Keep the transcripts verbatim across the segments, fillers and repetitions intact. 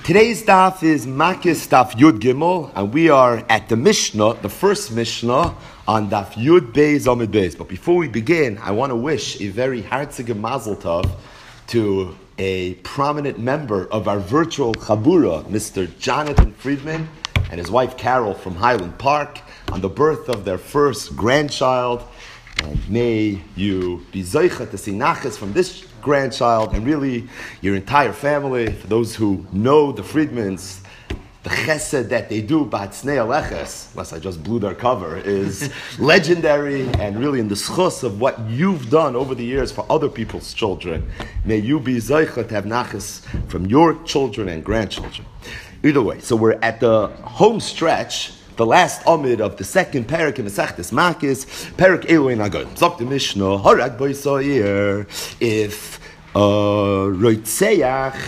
Today's daf is Makis daf Yud Gimel, and we are at the Mishnah, the first Mishnah on daf Yud Beis Amud Beis. But before we begin, I want to wish a very herzige Mazel Tov to a prominent member of our virtual Chabura, Mister Jonathan Friedman, and his wife Carol from Highland Park, on the birth of their first grandchild. And may you be zoicha to see nachas from this grandchild and really your entire family. For those who know the Friedmans, the chesed that they do, b'hatznei aleches, unless I just blew their cover, is legendary, and really in the schus of what you've done over the years for other people's children. May you be zoicha to have nachas from your children and grandchildren. Either way, so we're at the home stretch, the last amid of the second parak in Masechtas Makis, parak Eloin Agon. Zok the Mishnah, Harag Boisoyer, if uh, Roitzeach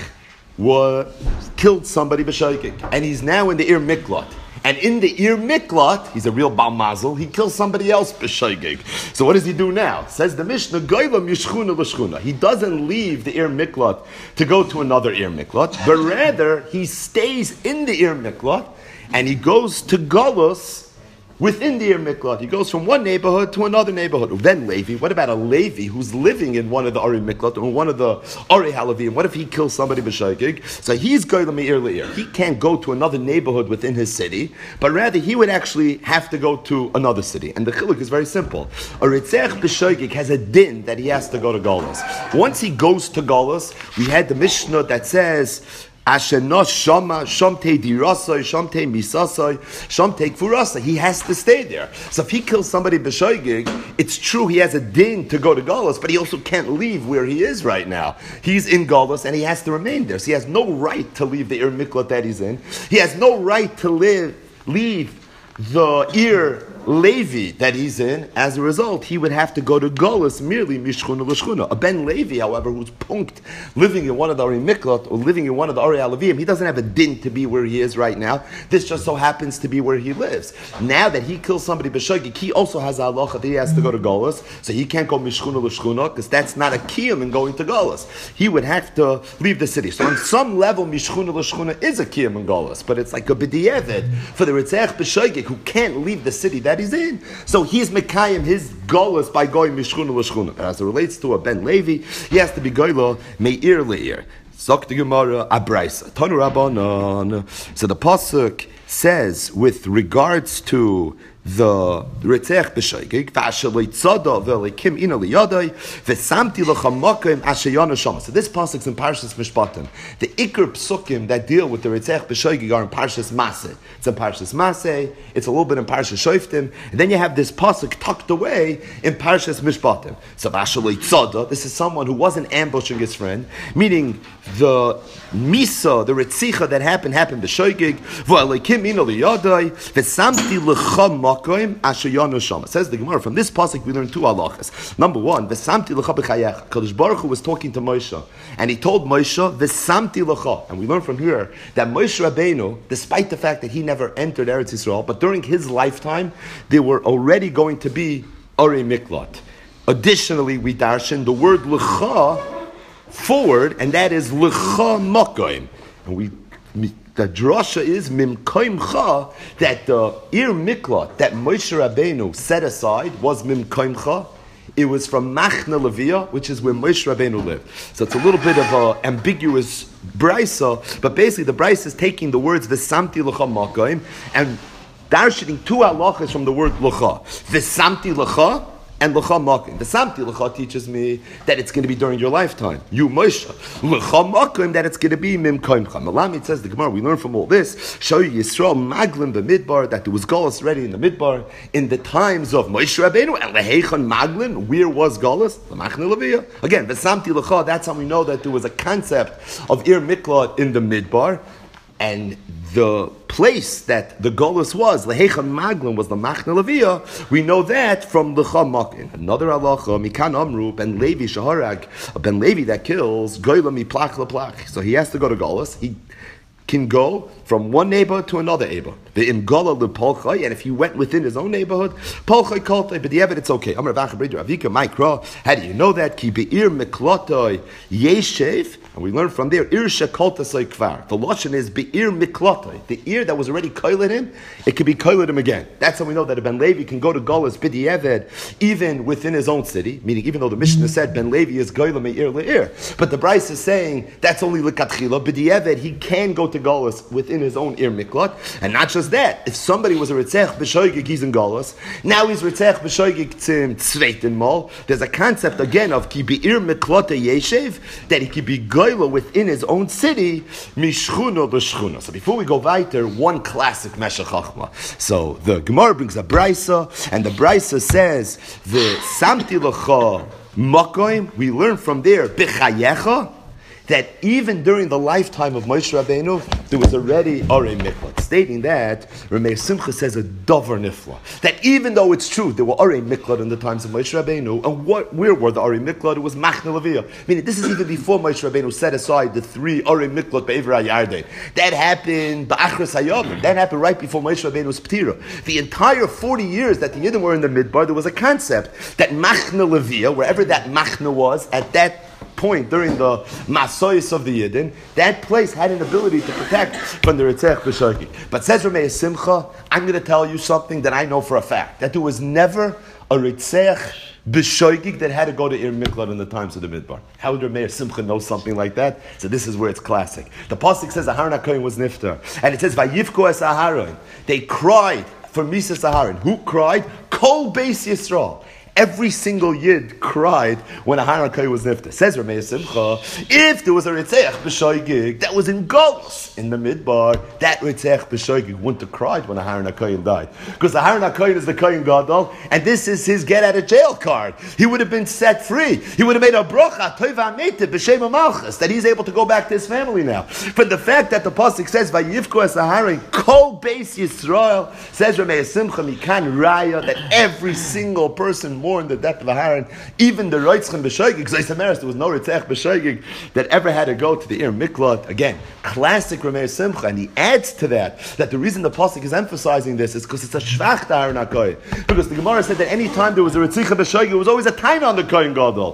was killed somebody b'shoigig, and he's now in the Ir Miklat. And in the Ir Miklat, he's a real Baal Mazel, he kills somebody else b'shoigig. So what does he do now? Says the Mishnah, Goylam Yishchuna l'shchuna. He doesn't leave the Ir Miklat to go to another Ir Miklat, but rather he stays in the Ir Miklat, and he goes to Golus within the Ir Miklat. He goes from one neighborhood to another neighborhood. Then Levi, what about a Levi who's living in one of the Ari Miklat or one of the Ari Halavim? What if he kills somebody b'shoigig? So he's going to Meir Leir. He can't go to another neighborhood within his city, but rather he would actually have to go to another city. And the chiluk is very simple. A Ritzech b'shoigig has a din that he has to go to Golus. Once he goes to Golus, we had the Mishnah that says, Ashena Shama, Shamte Dirasai, Shamte Misasai, Shamte Kfurasai. He has to stay there. So if he kills somebody b'shoigig, it's true he has a din to go to Golus, but he also can't leave where he is right now. He's in Golus and he has to remain there. So he has no right to leave the Ir Miklat that he's in. He has no right to live, leave the Ir Levi that he's in. As a result, he would have to go to Golus merely mishchuna l'shchuna. A Ben Levi, however, who's punked, living in one of the Ari Miklat or living in one of the Ari Alavim, he doesn't have a din to be where he is right now. This just so happens to be where he lives. Now that he kills somebody b'shoigig, he also has a halacha that he has to go to Golus, so he can't go mishchuna l'shchuna because that's not a kiyum in going to Golus. He would have to leave the city. So on some level, mishchuna l'shchuna is a kiyum in Golus, but it's like a b'diavad for the Ritzech b'shoigig who can't leave the city that he's in. So he's mekayim his golus by going mishchuna l'shchuna. But as it relates to a Ben Levi, he has to be goylo meir leir. Zok the Gemara abraisa tanu rabbanon. So the pasuk says with regards to the Ritzech b'shoigig, v'asher leitzada v'leikim ina liyadai v'samti l'chamakim ashayana shama. So this pasuk's in Parshas Mishpatim. The ikr psukim that deal with the Ritzech b'shoigig are in Parshas Maseh. It's in Parshas Maseh. It's a little bit in Parshas Shoftim, and then you have this pasuk tucked away in Parshas Mishpatim. So v'asher leitzada, this is someone who wasn't ambushing his friend, meaning the misa, the ritzicha that happened happened b'shoigig v'leikim ina liyadai v'samti l'chamakim. Says the Gemara, from this pasuk we learn two halachas. Number one, V'samti l'cha b'chayech. Kadosh Baruch Hu was talking to Moshe, and he told Moshe, V'samti l'cha. And we learn from here that Moshe Rabbeinu, despite the fact that he never entered Eretz Yisrael, but during his lifetime, there were already going to be Ari Miklat. Additionally, we darshan the word l'cha forward, and that is l'cha makoim. And we the drasha is mimkoimcha, that the Ir Miklat that Moshe Rabbeinu set aside was mimkoimcha. It was from Machna Levia, which is where Moshe Rabbeinu lived. So it's a little bit of an ambiguous brisa, but basically the brisa is taking the words v'samti l'cha makoim and darshaning two halachas from the word l'cha. V'samti l'cha and l'cha makim. The samti l'cha teaches me that it's going to be during your lifetime. You Moshe. L'cha makim, that it's going to be mim koimcha. Malamid says the Gemara, we learn from all this, show Yisrael maglim b'midbar, that there was Golus ready in the midbar in the times of Moshe Rabbeinu, and lehechan maglim, where was Golus? The Machne Leviyah. Again, the samti l'cha, that's how we know that there was a concept of Ir Miklat in the midbar, and the place that the Golus was, Lehechan Maglim, was the Machne Leviyah. We know that from the Chamakin. Another halacha, Mikan Amru, Ben Levi Shaharag, a Ben Levi that kills, Goyla mi plach leplach. So he has to go to Golus. He can go from one neighborhood to another neighborhood. The imgala lepolchay, and if he went within his own neighborhood, polchay koltay, but the evidence okay. Amar Avika Mikra, how do you know that? Ki be'ir miklotay yeshev. And we learn from there, Ir shekolta soy kvar. The lashon is be'ir miklotay. The ear that was already koiled him, it could be koiled him again. That's how we know that a Ben Levi can go to Golas b'di'eved even within his own city. Meaning, even though the Mishnah said Ben Levi is goyla me'ir le'ir, but the Bryce is saying that's only l'katchila b'di'eved. He can go to Golas within his own ir miklot, and not just that. If somebody was a ritzech b'shoigig, he's in Golas. Now he's ritzech b'shoigig tzim tzveitin mol. There's a concept again of ki be'ir miklotay yeshev, that he could be goyla within his own city, mishchuna l'shchuna. So before we go weiter, one classic Meshech Chochma. So the Gemara brings a brisa, and the brisa says, the samti l'cha makoim, we learn from there, b'chayecha, that even during the lifetime of Moshe Rabbeinu, there was already Arei Miklot, stating that Ramei Simcha says a Dover Nifla, that even though it's true, there were Arei Miklot in the times of Moshe Rabbeinu, and what, where were the Arei Miklot? It was Machne Leviyah. Meaning, this is even before Moshe Rabbeinu set aside the three Arei Miklot Be'ever HaYarden. That happened Ba'achras HaYavim. That happened right before Moshe Rabbeinu's Ptira. The entire forty years that the Yidden were in the Midbar, there was a concept that Machne Leviyah, wherever that Machne was, at that point during the Masoyis of the Yidden, that place had an ability to protect from the Ritzech B'Shogig. But says Ramei Simcha, I'm going to tell you something that I know for a fact, that there was never a Ritzech B'Shogig that had to go to Ir Miklot in the times of the Midbar. How would Ramei Simcha know something like that? So this is where it's classic. The Pasuk says Aharon HaKohen was Niftar, and it says Vayivko es Aharon. They cried for Misas Aharon. Who cried? Kol Beis Yisrael. Every single Yid cried when Aharon HaKohen was nifter. Says Ramei Simcha, if there was a Ritzech B'Shoigig that was in Golos in the Midbar, that Ritzech B'Shoigig wouldn't have cried when Aharon HaKohen died. Because Aharon HaKohen is the Kohen Gadol, and this is his get out of jail card. He would have been set free. He would have made a brocha, Toiva Meitiv, B'Shem HaMalchus, that he's able to go back to his family now. But the fact that the Pasuk says, Vayivko es Aharon, Kol Beis Yisrael, says Ramei Simcha, Mikan Raya, that every single person more in the death of Aharon, even the Reitzchen B'Shoigig, because there was no Ritzech B'Shoigig that ever had to go to the Ir Miklot. Again, classic Ramei Simcha, and he adds to that, that the reason the Pasuk is emphasizing this is because it's a Shvach to Aharon HaKohen. Because the Gemara said that any time there was a Ritzech B'Shoigig, it was always a time on the Kohen Gadol.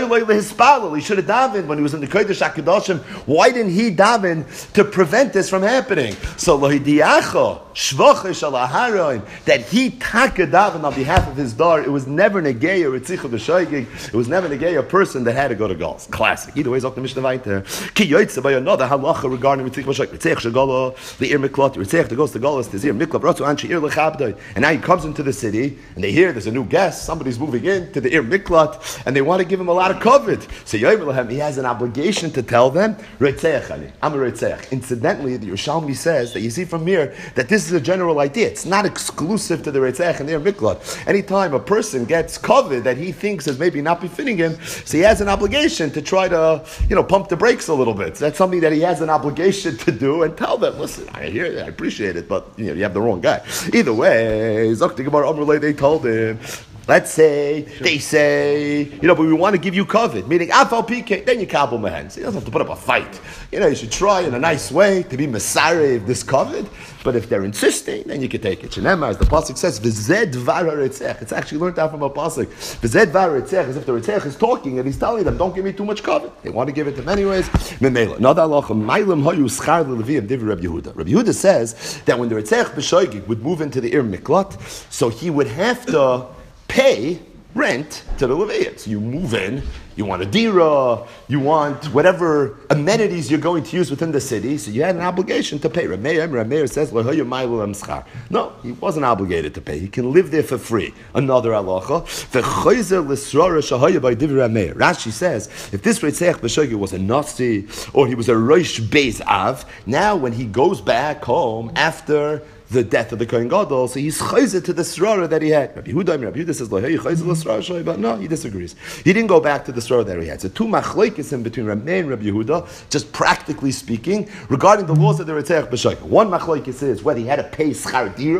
He should have davened when he was in the Kodesh HaKadoshim. Why didn't he daven to prevent this from happening? So Lohidiacha, Shvach Shal Aharon, that he taka daven on behalf of his dar, it was never negay a Ritzicha B'Shoigig. It was never negay a person that had to go to Golos. Classic. Either way, it's up the Mishnah Vayter. Ki yoytze by another halacha regarding Ritzicha B'Shoigig. Ritzech Shagala, the Ir Miklot, Ritzech that goes to Golos, the Ir Miklot, Ratzu Anshi Ir Lechabdoi. And now he comes into the city, and they hear there's a new guest, somebody's moving in to the Ir Miklot, and they want to give him a lot of covet. So Yoyim he has an obligation to tell them, Ritzech Ali, I'm a Ritzech. Incidentally, the Yerushalmi says that you see from here that this is a general idea. It's not exclusive to the Ritzech and the Ir Miklot. Anytime a person gets covet that he thinks is maybe not befitting him, so he has an obligation to try to, you know, pump the brakes a little bit. So that's something that he has an obligation to do and tell them, listen, I hear it, I appreciate it, but you know, you have the wrong guy. Either way, Zakti Gemara Amrulay, they told him, let's say, sure. They say, you know, but we want to give you covet, meaning Afal P K, then you kabel my hands. You don't have to put up a fight. You know, you should try in a nice way to be Messiah this covet, but if they're insisting, then you can take it. Shenema, as the Pasuk says, V'zed var ha'ritzech. It's actually learned out from a Pasuk. V'zed var ha'ritzech, as if the ritzech is talking and he's telling them, don't give me too much covet. They want to give it to him anyways. Memela. Another halacha, Mailam hayu schar l'leviyim divrei Rabbi Yehuda. Rabbi Yehuda says that when the ritzech b'shoigig would move into the Ir Miklot, so he would have to pay rent to the Levites. So you move in, you want a dira, you want whatever amenities you're going to use within the city, so you had an obligation to pay. Rameir, Rameir says, no, he wasn't obligated to pay. He can live there for free. Another halacha. Rashi says, if this Ritzech B'Shoigig was a Nazi, or he was a Rosh Beis Av, now when he goes back home after the death of the Kohen Gadol, so he's chayzer to the srara that he had. Rabbi Yehuda, Rabbi Yehuda says, "Hey, chayzer l'srara," but no, he disagrees. He didn't go back to the srara that he had. So two machlokes in between Rameh and Rabbi Yehuda, just practically speaking, regarding the laws of the Ritzech B'Shoigig. One machlokes is whether he had to pay schar dira,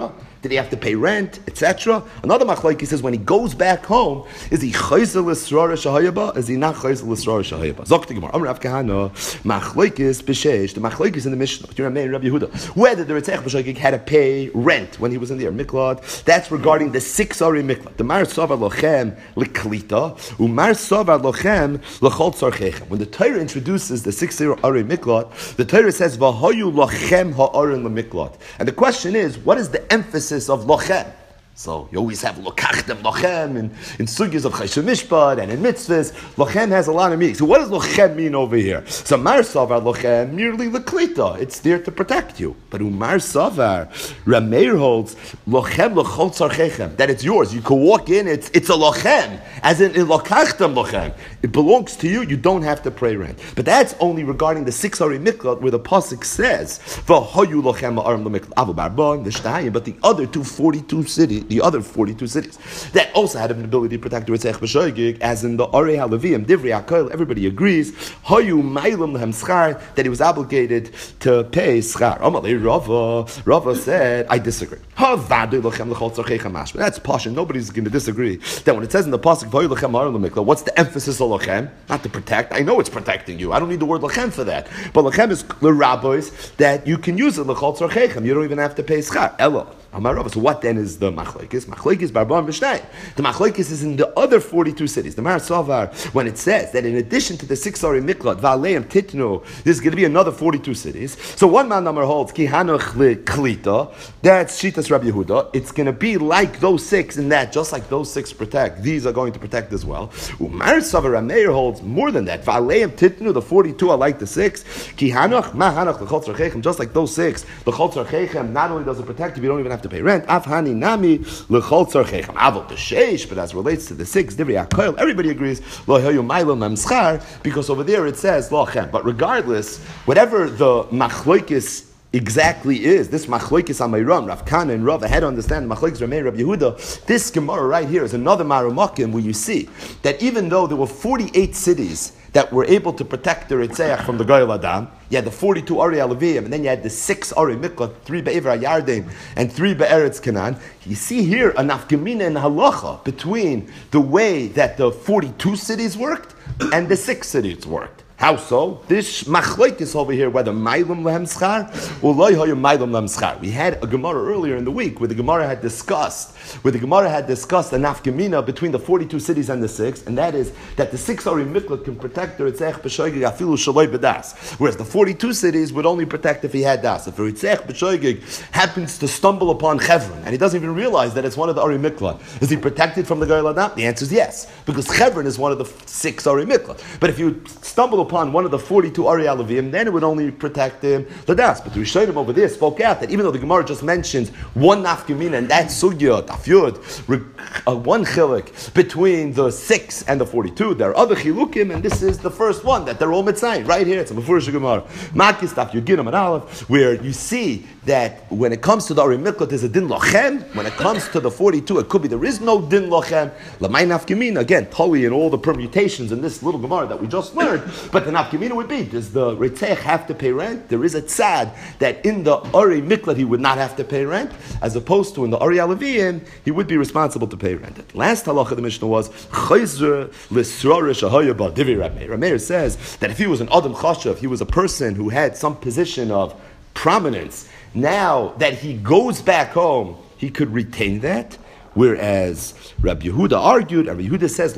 Did he have to pay rent, et cetera? Another machlokes says when he goes back home, is he chayzer l'srara shahayaba? Is he not chayzer l'srara shahayaba? Zok the Gemara. Amar Rav Kahana machlokes b'sheish. The machlokes in the Mishnah. Do you remember Rabbi Yehuda? Whether the Ritzach b'shogeg had to pay rent when he was in the Miklot. That's regarding the six Ari Miklot. The Mar Savar Lochem l'klita, u'Mar Savar Lochem l'chol tzarchechem. When the Torah introduces the six Ari Miklot, the Torah says v'hayu lochem ha'arin l'miklot. And the question is, what is the emphasis of lochem? So you always have lokachtem lochem in, in sugyas of chayshim mishpat and in mitzvahs. Lochem has a lot of meaning. So what does lochem mean over here? So mar savar lochem merely leklita. It's there to protect you. But umar savar, Rameir holds lochem lechol tzarchechem, that it's yours. You can walk in. It's it's a lochem, as in, in lokachtem lochem. It belongs to you. You don't have to pay rent. But that's only regarding the six Ari Miklot where the pasuk says v'hayu lochem ha'arim l'miklot avu barbon v'shtayim. But the other two forty-two cities. The other forty-two cities that also had an ability to protect the Ritzach b'shogeg, as in the Arei HaLeviim, Divrei HaKol, everybody agrees, Hayu Mailam Lehem Schar, that he was obligated to pay Schar. Amalei Rava, Rava said, I disagree. Havadu Lochem L'chol Tzarchechem Mashma. That's posh, and nobody's going to disagree that when it says in the pasuk Hayu Lochem Ha'arim L'miklot, what's the emphasis of Lochem? Not to protect. I know it's protecting you. I don't need the word Lochem for that. But Lochem is the rabbis that you can use it L'chol Tzarchechem. You don't even have to pay Schar. Elo. So what then is the machlokes? Machlokes barban b'shnai. The machlokes is in the other forty-two cities. The Mar Savar, when it says that in addition to the six Ari Miklot, v'aleim titnu, there's going to be another forty-two cities. So one man number holds ki hanoch klita. That's shitas Rabbi Yehuda. It's going to be like those six in that, just like those six protect. These are going to protect as well. Mar Savar Rameir holds more than that. V'aleim titnu, the forty-two are like the six. Ki hanoch ma hanoch l'chol tzarchechem, just like those six. L'chol tzarchechem not only does it protect you, you don't even have to pay rent. Afhani nami l'chol tzarchechem. Avol t'sheish, but as it relates to the six, divrei hakoil, everybody agrees lo hayu ma'ilom memschar, because over there it says lochem. But regardless, whatever the machlokes exactly is, this machlokes amayram, Rav Kana and Rav, I had to understand machlokes Ramei Rabbi Yehuda. This Gemara right here is another Maramakim where you see that even though there were forty-eight cities that were able to protect the Ritzach from the Goyal Adam, you had the forty-two Ari HaLeviim, and then you had the six Ari Miklot, three Be'ever HaYarden, and three Be'eretz Canaan. You see here a nafkamina and halacha between the way that the forty-two cities worked and the six cities worked. How so? This machlokes over here, whether mailam lehem schar or loy hoyu mailam lehem schar. We had a Gemara earlier in the week where the Gemara had discussed, where the Gemara had discussed a nafkamina between the forty-two cities and the six, and that is that the six Ari Miklot can protect the Ritzach b'shogeg afilu shaloi b'das, whereas the forty-two cities would only protect if he had das. If the Ritzach b'shogeg happens to stumble upon Chevron and he doesn't even realize that it's one of the Ari Miklot, is he protected from the Goyal Adam? The answer is yes, because Chevron is one of the six Ari Miklot. But if you stumble upon one of the forty-two Ari HaLeviim, then it would only protect him the das. But the Rishonim over there spoke out that even though the Gemara just mentions one nafkamina, and that's sugya, tafyud, uh, one chilik between the six and the forty-two, there are other chilukim, and this is the first one that they're all mitzayim. Right here, it's a Mefurish Gemara. Makis tafyud ginam and aleph, where you see that when it comes to the Ari Miklot, there's a din lochem. When it comes to the forty-two, it could be there is no din lochem. Lamay nafkamina, again, totally in all the permutations in this little Gemara that we just learned. But the nafkamina would be, does the Ritzach have to pay rent? There is a tzad that in the Ari Miklot he would not have to pay rent, as opposed to in the Ari HaLeviim he would be responsible to pay rent. The last halacha of the Mishnah was chayzer l'srara shahaya ba divrei Rameir. Rameir says that if he was an adam chashav, he was a person who had some position of prominence, now that he goes back home, he could retain that. Whereas Rabbi Yehuda argued, and Rabbi Yehuda says,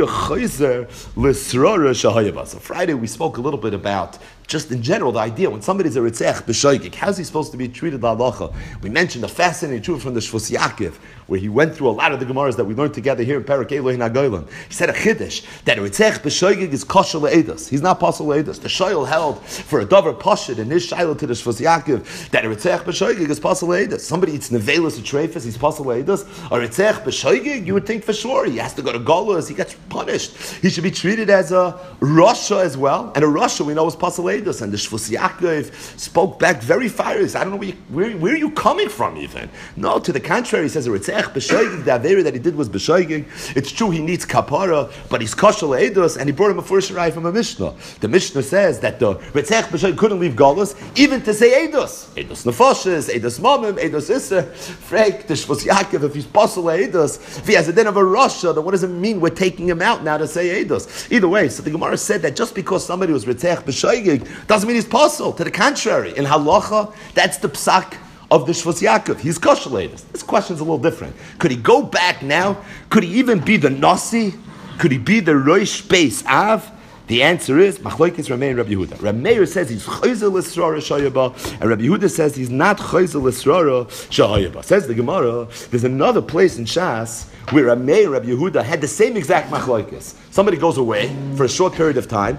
so Friday we spoke a little bit about, just in general, the idea, when somebody's a Ritzach b'shoigig, how's he supposed to be treated halacha? We mentioned a fascinating truth from the Shvus Yaakov, where he went through a lot of the Gemaras that we learned together here in Perek Elohim HaGoyim. He said a chiddush, that a Ritzach b'shoigig is kosher le'edas. He's not pasul le'edas. The Shoyal held for a davar pashid in his shiloh to the Shvus Yaakov, that a Ritzach b'shoigig is pasul le'edas. Somebody eats nevelas or treifas, he's pasul le'edas. A Ritzach b'shoigig, you would think for sure, he has to go to Golas, he gets punished. He should be treated as a Rasha as well, and a Rasha we know is pasul le'edas. Eidos, and the Shvus Yaakov spoke back very furious. I don't know where, you, where, where are you coming from even? No, to the contrary, he says, Ritzech b'shoigig, the Avera that he did was b'shoigig. It's true he needs kapara, but he's kosher Eidos, and he brought him a first Shirai from a Mishnah. The Mishnah says that the Ritzech b'shoigig couldn't leave Galus, even to say Eidos. Eidos Nefoshes, Eidos Momim, Eidos Isser. Frank, the Shvus Yaakov, if he's possible Eidos, if he has a din of a Russia, then what does it mean we're taking him out now to say Eidos? Either way, so the Gemara said that just because somebody was Ritzech b'shoigig doesn't mean he's possible. To the contrary, in Halacha, that's the psak of the Shvus Yaakov. He's kosher Eidos. This question's a little different. Could he go back now? Could he even be the Nasi? Could he be the Rosh Beis Av? The answer is Machlokes Ramei and Rabbi Yehuda. Rabbi Meir says he's Chayzer l'Srara Shayaba, and Rabbi Yehuda says he's not Chayzer l'Srara Shayaba. Says the Gemara, there's another place in Shas where Rabbi Meir and Rabbi Yehuda had the same exact Machlokes. Somebody goes away for a short period of time.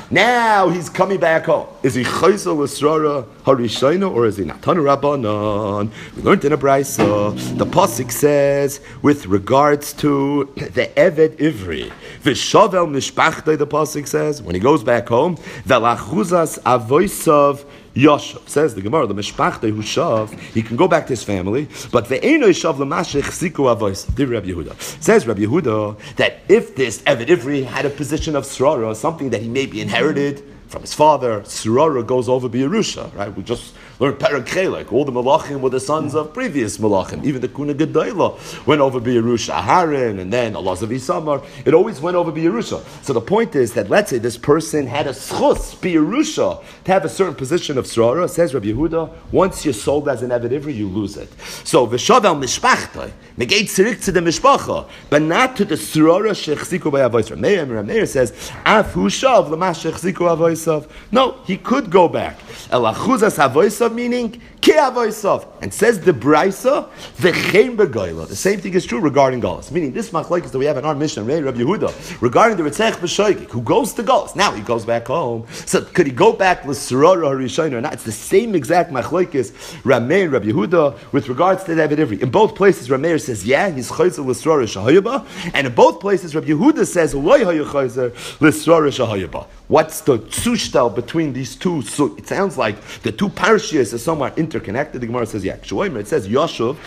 Now he's coming back home. Is he Chayzer l'Srara Harishayna or is he not? Tanu Rabbanan. We learned in a Brisa. The pasuk says with regards to the Eved Ivri. V'shavel mishpachtei. The pasuk says when he goes back home. V'lachuzas avoisav Yoshav. Says the Gemara, the Mishpachtei who shav, he can go back to his family, but ve'eno shav l'mashech siku avois. Did Rabbi Yehuda. Says Rabbi Yehuda that if this Eved Ivri had a position of Srara, something that he maybe inherited from his father, Srara goes over B'Yerusha, right? We just learned Perek Chelek. All the Malachim were the sons of previous Malachim. Even the Kuna Gedayla went over B'Yerusha, Aharon, and then Elazar Isamar. It always went over B'Yerusha. So the point is that let's say this person had a schus B'Yerusha to have a certain position of Srara. Says Rabbi Yehuda, once you're sold as an Eved Ivri, you lose it. So V'shavel Mishpachtoi, negate Tzirik to the Mishpacha, but not to the Srara Shechziku B'Yavois. Meir Meir says, Af Hu Shav L'Mash Shechziku Avois. No, he could go back. Elachuzas havoisav meaning ki havoisav, and says the Brisa v'chein begoyla. The same thing is true regarding Galus. Meaning this machlokes that we have in our Mishnah, Rabbi Yehuda, regarding the Ritzech b'shoigig who goes to Galus. Now he goes back home. So could he go back l'srara harishayna or not? It's the same exact machlokes Ramei and Rabbi Yehuda with regards to the Eved Ivri. In both places, Ramei says yeah, he's chayzer l'srara shahayaba, and in both places, Rabbi Yehuda says loy hayu chayzer l'srara shahayaba. What's the tzushtel between these two? So it sounds like the two parashiyos are somewhat interconnected. The Gemara says, yeah, it says Yoshuv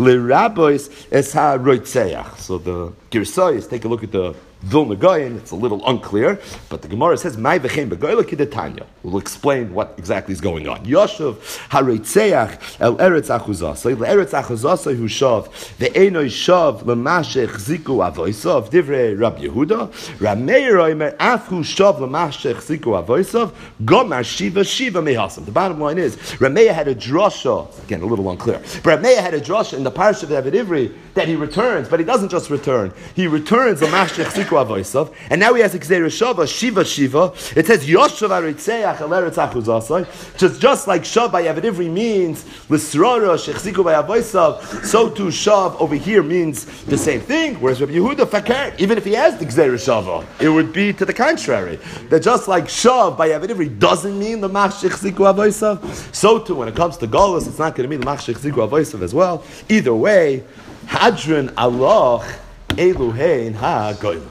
l'rabois es ha-roitzeach. So the Girsayis, take a look at the Vilna Gaon, it's a little unclear, but the Gemara says, Mai v'chein begoyla kidetanya. We'll explain what exactly is going on. Yoshuv ha-roitzeach el eretz achuzasai, l'eretz achuzasai hu shav, ve'enoi shav l'mashech ziku avoisav, divrei Rabbi Yehuda, Rameir oimer af hu shav l'mashech ziku avoisav, gomar shiva shiva mehasam. The bottom line is, Rameir had a drasha, again a little unclear, but Rameir had a drasha in the parasha of Eved Ivri that he returns, but he doesn't just return, he returns l'mashech ziku avoisav, and now he has a Gzeira Shava, Shiva Shiva. It says Yoshav Aritzeach El Eretz Achuzasai. Just just like Shav by Eved Ivri means L'Srara Shechziku by Avoisav, so too Shav over here means the same thing. Whereas Rabbi Yehuda Fakir, even if he has the Gzeira Shava, it would be to the contrary. That just like Shav by Eved Ivri doesn't mean the Mach Shechziku Avoisav, so too when it comes to Golus, it's not going to mean the Mach Shechziku Avoisav as well. Either way, Hadron Allah Eluhein Ha Goyim.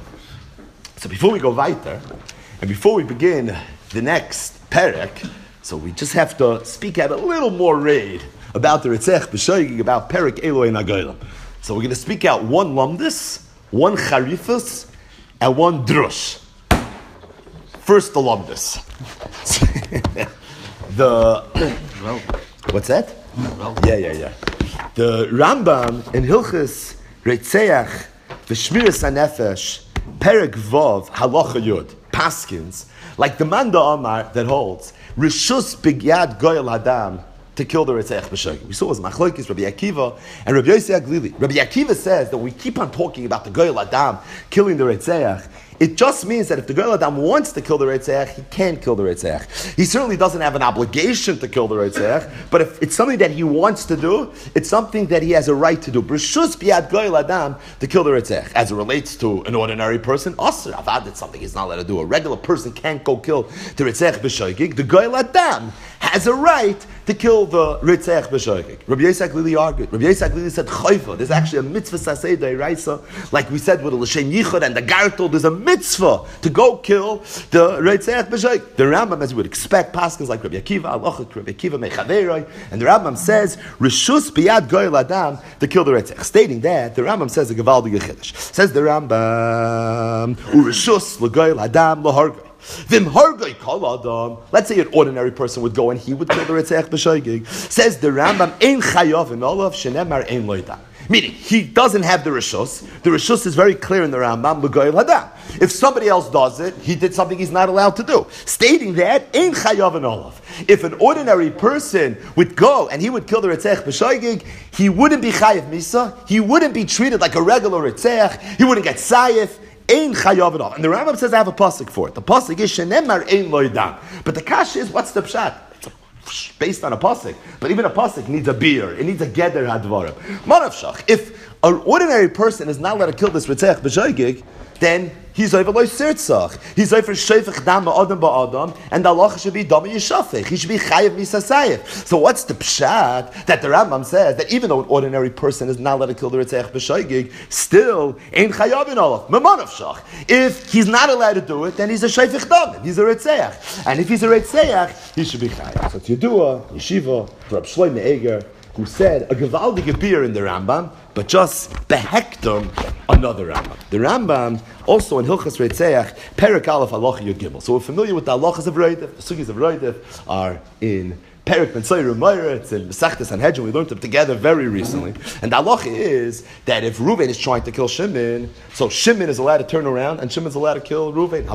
So before we go weiter, and before we begin the next perek, so we just have to speak out a little more raid about the Ritzech b'shoigig, about perek Eloi Nagoyim. So we're going to speak out one lumdus, one charifus, and one drush. First the lumdus. the what's that? Yeah, yeah, yeah. The Rambam in Hilchis Ritzech v'shmiras hanefesh Perek Vav Halacha Yud Paskins, like the Manda Amar that holds Rishus Bigyad Goyal Hadam to kill the Ritzech b'shoigig. We saw it was Machlokes Rabbi Akiva and Rabbi Yossi Aglili. Rabbi Akiva says that we keep on talking about the Goyal Hadam killing the Ritzech. It just means that if the Goyal Adam wants to kill the Ritzech, he can kill the Ritzech. He certainly doesn't have an obligation to kill the Ritzech, but if it's something that he wants to do, it's something that he has a right to do. B'rishus biad Goyal Adam to kill the Ritzech. As it relates to an ordinary person, Asr Avad, it's something he's not allowed to do. A regular person can't go kill the Ritzech b'shoigig. The Goyal Adam has a right to kill the Ritzech b'shoigig. Rabbi Yitzchak Lili argued. Rabbi Yitzchak Lili said, Chayfa, there's actually a mitzvah saseh d'oraisa, like we said with the L'shem Yichud and the Gartel, there's a mitzvah to go kill the Reitzeach B'Shoigig. The Rambam, as you would expect, paskins like Rabbi Akiva, Alocha, Rabbi Akiva Mechaveroi, and the Rambam says, Rishus biyad goyel adam to kill the Reitzeach. Stating that, the Rambam says a Gevaldige Chiddush. Says the Rambam, Urishus l'goyel adam l'hargoy. Vim hargoy kol adam. Let's say an ordinary person would go and he would kill the Reitzeach B'Shoigig. Says the Rambam, Ein chayav in olav shenemar ein loida. Meaning, he doesn't have the Rishus. The Rishus is very clear in the Rambam, l'goyel adam. If somebody else does it, he did something he's not allowed to do. Stating that, Ein chayav in olav. If an ordinary person would go and he would kill the Reitzeach B'Shoigig, he wouldn't be chayav misa, he wouldn't be treated like a regular Reitzeach, he wouldn't get sayif. Ein chayav enough. And the Rambam says I have a pasuk for it. The pasuk is shenemar ein loidam. But the kash is, what's the pshat? It's based on a pasuk. But even a pasuk needs a beer. It needs a geder hadvarim. Manavshach. If an ordinary person is not allowed to kill this Reitzeach B'Shoigig, then he's over loy sirtzach. He's over shayfich dam adam ba'adam, and the Allah should be dam yishafich. He should be chayav misasayif. So what's the pshat that the Rambam says that even though an ordinary person is not allowed to kill the Reitzeach B'Shoigig, still ain't chayav in Allah. Memanavshach. If he's not allowed to do it, then he's a shayfich dam. He's a Reitzeach, and if he's a Reitzeach, he should be chayav. So it's Yedua, Yeshiva, Rab Shlomo Eiger, who said a gevaldige beer in the Rambam, but just behektum another Rambam. The Rambam also in Hilchas Reitzeach, Perek Aleph Halacha Yud Gimel. So we're familiar with the halachas of Reidef. The sugis of Reidef are in Perek Ben Tzayir Umayra. It's in Masechtas Sanhedrin. We learned them together very recently. And the halacha is that if Reuven is trying to kill Shimon, so Shimon is allowed to turn around and Shimon is allowed to kill Reuven.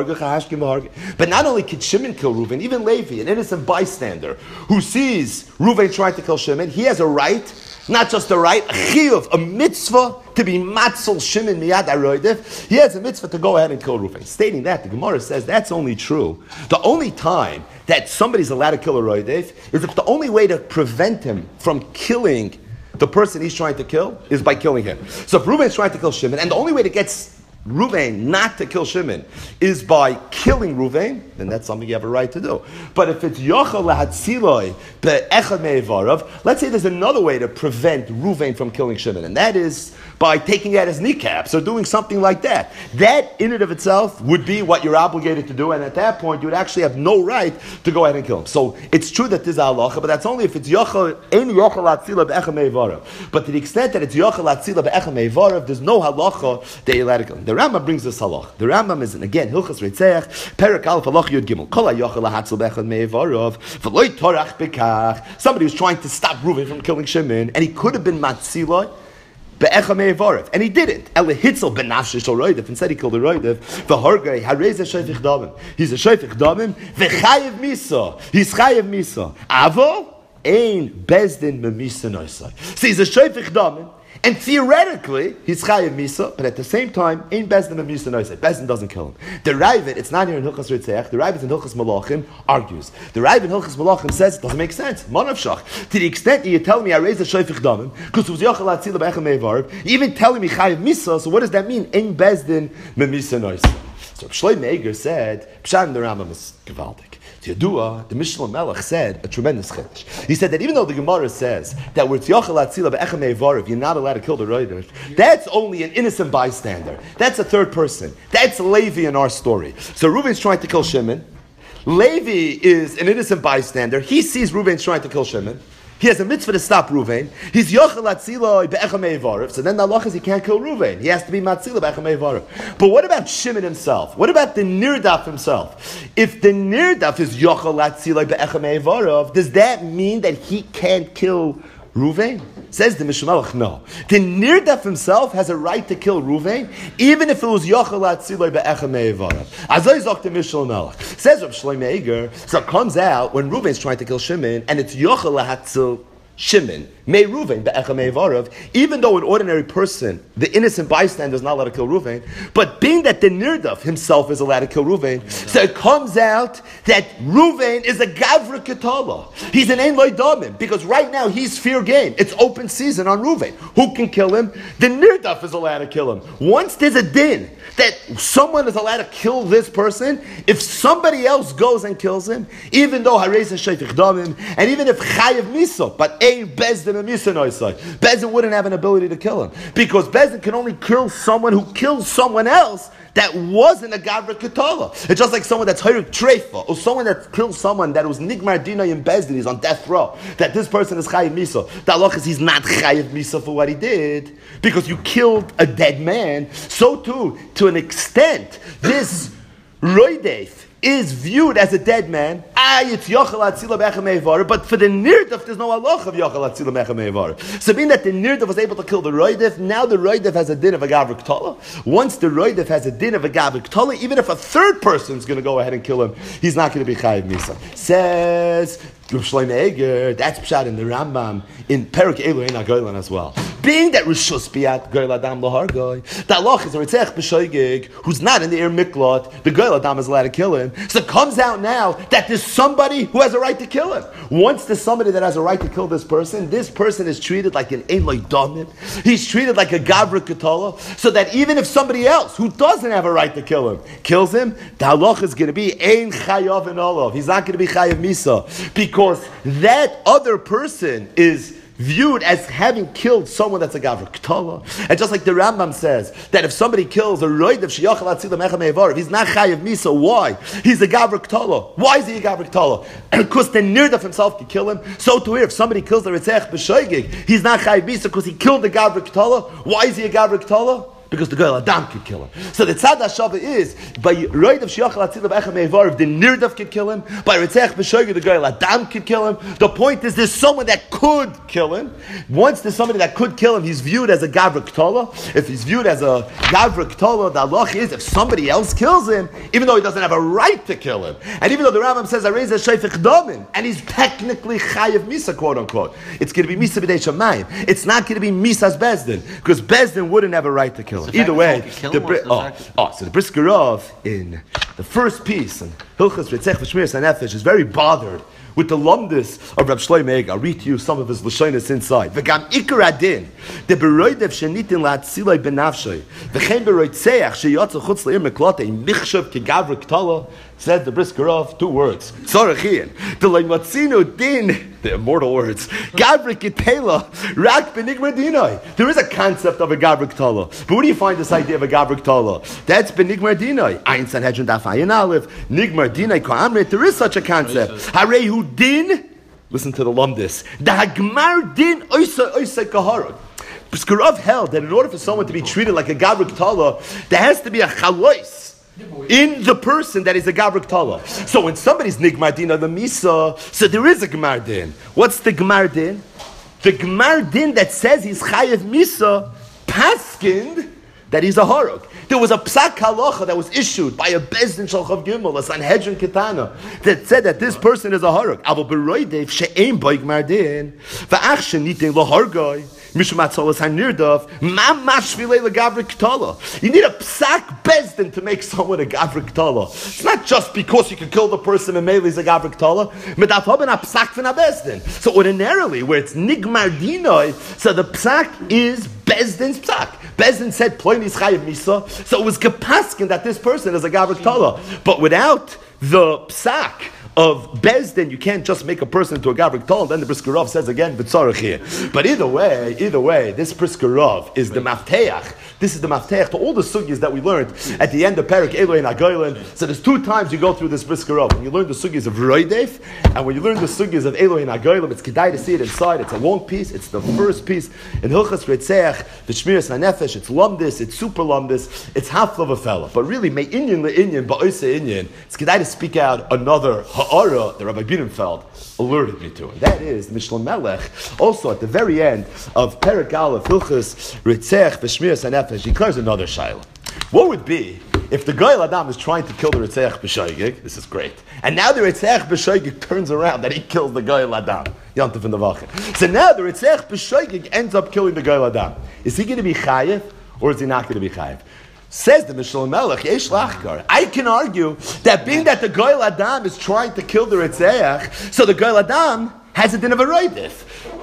But not only can Shimon kill Reuven, even Levi, an innocent bystander who sees Reuven trying to kill Shimon, he has a right. Not just a right, a chiyuv, a mitzvah to be matzel Shimon miyad aroidif. He has a mitzvah to go ahead and kill Reuven. Stating that, the Gemara says that's only true. The only time that somebody's allowed to kill a roidif is if the only way to prevent him from killing the person he's trying to kill is by killing him. So if Reuven's trying to kill Shimon, and the only way to get Reuven not to kill Shimon is by killing Reuven, then that's something you have a right to do. But if it's Yochel Lahatziloi be'echad me'evarav, let's say there's another way to prevent Reuven from killing Shimon, and that is by taking out his kneecaps or doing something like that. That in and of itself would be what you're obligated to do, and at that point you would actually have no right to go ahead and kill him. So it's true that this is halacha, but that's only if it's Yochel ein Yochel Lahatziloi be'echad me'evarav. But to the extent that it's Yochel Lahatziloi be'echad me'evarav, there's no halacha that you're allowed to kill him. The Rambam brings this halach. The Rambam is, again, Hilchas Reitzeach, Perek Aleph Halach Yud Gimel. Kol hayochel lahatzel bechad me'evarav, v'loi torach bekach. Somebody was trying to stop Reuven from killing Shimon, and he could have been matziloi be'echad me'evarav, and he didn't. Ele hitzel benafshe shel roidef, instead he killed the roidef. V'hargei harei ze shayfich damim. He's a shayfich damim. V'chayev misa. He's chayev misa. Avo ein bezdin memisa noisai. So he's a shayfich damim. And theoretically, he's chayiv misa, but at the same time, ain't Bezdin of misa noisei. Bezdin doesn't kill him. The Ravid, it's not here in Hilchas Reitzeach, the Ravid in Hilchas Malachim argues. The Ravid in Hilchas Malachim says it doesn't make sense. Manav shach. To the extent that you're telling me I raised a shayfich damim, because it was yochel atzila be'echem me'evarv, even telling me chayiv misa, so what does that mean? Ain't Bezdin me misa noisei. So Shlomo Eiger said, Pshat in the Rambam is gewaltig. Yedua, the Mishnah Melech said a tremendous chiddush. He said that even though the Gemara says that with Yochel Atzila be'echem me'evarv, you're not allowed to kill the roider, that's only an innocent bystander. That's a third person. That's Levi in our story. So Reuven's trying to kill Shimon. Levi is an innocent bystander. He sees Reuven's trying to kill Shimon. He has a mitzvah to stop Reuven. He's yochel atziloi be'echem me'evarv. So then the halach is he can't kill Reuven. He has to be matzila be'echem me'evarv. But what about Shimon himself? What about the nirdaf himself? If the nirdaf is yochel atziloi be'echem me'evarv, does that mean that he can't kill Reuven? Says the Mishnah Melech, no. The nirdaf himself has a right to kill Reuven, even if it was yochel atziloi be'echem me'evarv. Azay zok the Mishnah Melech. Says Rab Shlomo Eiger, so it comes out when Reuven's trying to kill Shimon, and it's yochel atzil Shimon, May Reuven, be'echem me'evarv, even though an ordinary person, the innocent bystander, is not allowed to kill Reuven, but being that the nirdaf himself is allowed to kill Reuven, so it comes out that Reuven is a gavra ketala. He's an ein loy damim, because right now he's fair game. It's open season on Reuven. Who can kill him? The nirdaf is allowed to kill him. Once there's a din that someone is allowed to kill this person, if somebody else goes and kills him, even though harei ze shayfich damim, and even if chayev miso, but ein bezdin a misa noisai, bezdin wouldn't have an ability to kill him, because bezdin can only kill someone who kills someone else, that wasn't a Gavra Ketala. It's just like someone that's Hayrik Treifa, or someone that killed someone that was Nigmar Dina in Bezdin, he's on death row, that this person is Chayiv Misa. The halacha is he's not Chayiv Misa for what he did, because you killed a dead man. So too, to an extent, this Roidef is viewed as a dead man. Ah, it's Yochel Atzila Becha Me'evar, but for the Nirdaf, there's no halacha of Yochel Atzila Becha Me'evar. So being that the Nirdaf was able to kill the Roidef, now the Roidef has a din of a Gavra Ketala. Once the Roidef has a din of a Gavra Ketala, even if a third person is going to go ahead and kill him, he's not going to be Chayiv Misa. Says Rav Shlomo Eger, that's pshat in the Rambam, in Perek Elu Ein HaGoylan as well. Being that Rishus Biat Goyl Adam Lahar Goy, the halach is a Ritzech B'Shoigig, who's not in the Ir Miklot, the Goyl Adam is allowed to kill him. So it comes out now that there's somebody who has a right to kill him. Once there's somebody that has a right to kill this person, this person is treated like an Ein Loi Domit. He's treated like a Gavra Ketala, so that even if somebody else who doesn't have a right to kill him kills him, the halach is going to be Ein Chayav and Olav. He's not going to be Chayav Misa, because that other person is viewed as having killed someone that's a Gavra Ketala. And just like the Rambam says, that if somebody kills a Roid of Sheyachal Atzila Mecha Me'evar, if he's not Chayav Misa, why? He's a Gavra Ketala. Why is he a Gavra Ketala? Because the Nirdaf himself can kill him. So to here, if somebody kills the Ritzech B'Shoigig, he's not Chayav Misa because he killed the Gavra Ketala. Why is he a Gavra Ketala? Because the Goyal Adam could kill him. So the Tzad HaShava is, by Roid of Sheyachal Atzila Becha Me'evar, if the Nirdaf could kill him, by Ritzech B'Shoigig, the Goyal Adam could kill him. The point is, there's someone that could kill him. Once there's somebody that could kill him, he's viewed as a Gavra Ketala. If he's viewed as a Gavra Ketala, the halach is, if somebody else kills him, even though he doesn't have a right to kill him, and even though the Rambam says, I raise a Shayfich Domin, and he's technically Chayav Misa, quote unquote, it's going to be Misa B'dei Shamayim. It's not going to be Misa's Bezdin, because Bezdin wouldn't have a right to kill him. Either way, the, bri- oh, oh, so the Brisker Rav in the first piece, and Hilchas Ritzech V'Shmiras HaNefesh, is very bothered with the lumdus of Rav Shlomo Eger. I'll read to you some of his lashonos inside. V'gam ikar adin, the beroidev shenitin la'atziloi benafshay, v'chein beroitzeach sheyotza chutz le'ir meklotei, michshav kegavra ketala, said the Brisker Rav, two words. Tzorachien, the le'matzinu din, the immortal words, gavra ketela, rak benigmar dinai. There is a concept of a gavra ketala. But where do you find this idea of a gavra ketala? That's benigmar dinai. Ein Sanhedrin daf ayin aleph, nigmar dinai ka'amrit. There is such a concept. Harehu din, listen to the lumdis, the hagmar din oisa oisa kaharot. Brisker Rav held that in order for someone to be treated like a gavra ketala, there has to be a chalois in the person that is a Gavra Ketala. So when somebody's Nigmar Din of the Misa, so there is a Gmar Din. What's the Gmar Din? The Gmar Din that says he's Chayev Misa, paskind that he's a Horog. There was a Psak Halacha that was issued by a Bezdin Shalchav Gimel, a Sanhedrin Ketana, that said that this person is a Horog. Avo beroidev she'ein boi Gmar Din, va'ach she'nitin lo Horgoi, Mishumatzolas HaNirdaf, Mamash Vilei LeGavra Ketala. You need a Psak Bezdin to make someone a Gavra Ketala. It's not just because you can kill the person and melee is a Gavra Ketala. Medaf haben a Psak v'na Bezdin. So ordinarily, where it's Nigmar Dinoi, so the Psak is Bezdin's Psak. Bezdin said Ploinis Chayev Misa, so it was Gepaskin that this person is a Gavra Ketala. But without the Psak of Bezdin, you can't just make a person into a Gavra Ketala. Then the Brisker Rav says again, B'tzarech here. But either way, either way, this Brisker Rav is the Mafteach. This is the Mafteach to all the sugyas that we learned at the end of Perek Eloi and Agoylan. So there's two times you go through this Brisker Rav. When you learn the sugyas of Roidef, and when you learn the sugyas of Eloi and Agoylan, it's kedai to see it inside. It's a long piece. It's the first piece in Hilchas Ritzech, the Shmiras HaNefesh. It's lumdis. It's super lumdis. It's half of a fella. But really, me inyan le inyan ba'oise inyan. It's kedai to speak out another ha'ara that Rabbi Bienenfeld alerted me to, and that is the Mishlei Melech. Also, at the very end of Perek Aleph, Hilchas Ritzech v'Shmiras HaNefesh, he declares another shayla. What would be if the Goyal Adam is trying to kill the Ritzech B'Shoigig? This is great. And now the Ritzech B'Shoigig turns around that he kills the Goyal Adam. Yantav in the Vachin. So now the Ritzech B'Shoigig ends up killing the Goyal Adam. Is he going to be chayiv or is he not going to be chayiv? Says the Mishlei Melech, Yesh Lachkar. I can argue that being that the Goyal Adam is trying to kill the Ritzech, so the Goyal Adam has a din of a roidif.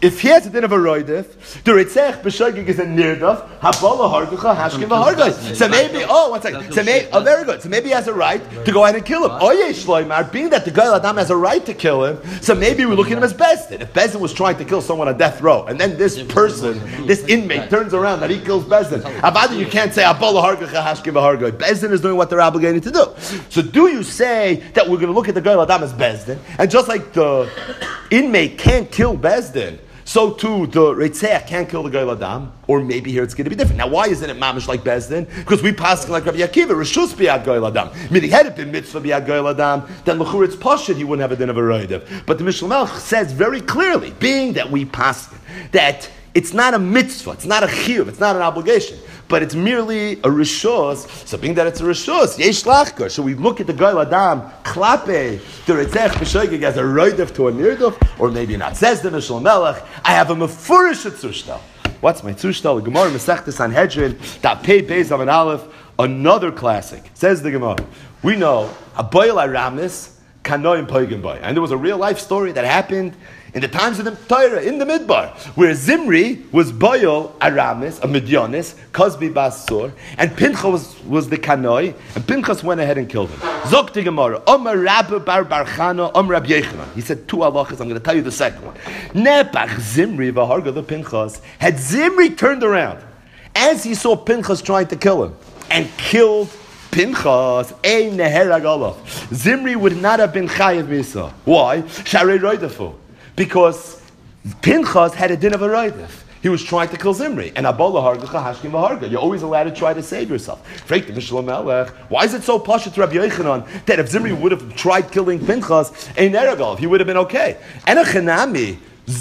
if he has a din of a roidif, the ritzech b'shoigig is a nirdaf, habala hargucha hashkim v'hargos. So maybe, oh, one second. So maybe, oh, very good. So maybe he has a right to go ahead and kill him. Oh, yeah, Shloimar, being that the Goyal Adam has a right to kill him, so maybe we look at him as Bezdin. If Bezdin was trying to kill someone on death row, and then this person, this inmate, turns around that he kills Bezdin, Avada, you can't say habala hargucha hashkim v'hargos. Bezdin is doing what they're obligated to do. So do you say that we're going to look at the Goyal Adam as Bezdin, and just like the inmate can't kill Bezdin, so too the Reitzach can't kill the Goyal Adam, or maybe here it's going to be different. Now why isn't it mamish like Bezdin? Because we pass like Rabbi Akiva, Rishus biad Goyal Adam. Meaning had it been mitzvah biad Goyal Adam, then l'chur it's pashut, he wouldn't have a din of a roidev. But the Mishnah Melech says very clearly, being that we pass that it's not a mitzvah, it's not a chiyuv, it's not an obligation, but it's merely a rishos. So being that it's a rishos, yesh lachkar. So we look at the Goyal Adam, klape, the Ritzech b'shoigig as a roidev to a nirduf, or maybe not. Says the Mishnah Melech, I have a mefurish tzushtal. What's my tzushtal? The Gemara Masechta Sanhedrin, that pei beis of an aleph, another classic. Says the Gemara, we know a boil aramis kanoim poigim boy, and there was a real life story that happened in the times of the Torah, in the Midbar, where Zimri was Boyol Aramis, a Midyanis, Kozbi Basur, and Pinchas was, was the Kanoi, and Pinchas went ahead and killed him. Zok to Gemara, Omer Rabbi Bar Barchana, Omer Rabbi Yechanan. He said two halachas, I'm going to tell you the second one. Nepach Zimri v'harga the Pinchas. Had Zimri turned around, as he saw Pinchas trying to kill him, and killed Pinchas, ein neherag olav. Zimri would not have been chayiv misa. Why? Sharei roidafu. Because Pinchas had a din of a roidif. He was trying to kill Zimri. And Abola hargacha hashkim v'harga. You're always allowed to try to save yourself. Freik the Mishnah Melech. Why is it so pashut to Rabbi Yochanan that if Zimri would have tried killing Pinchas, ein eragol, he would have been okay? And a chenami,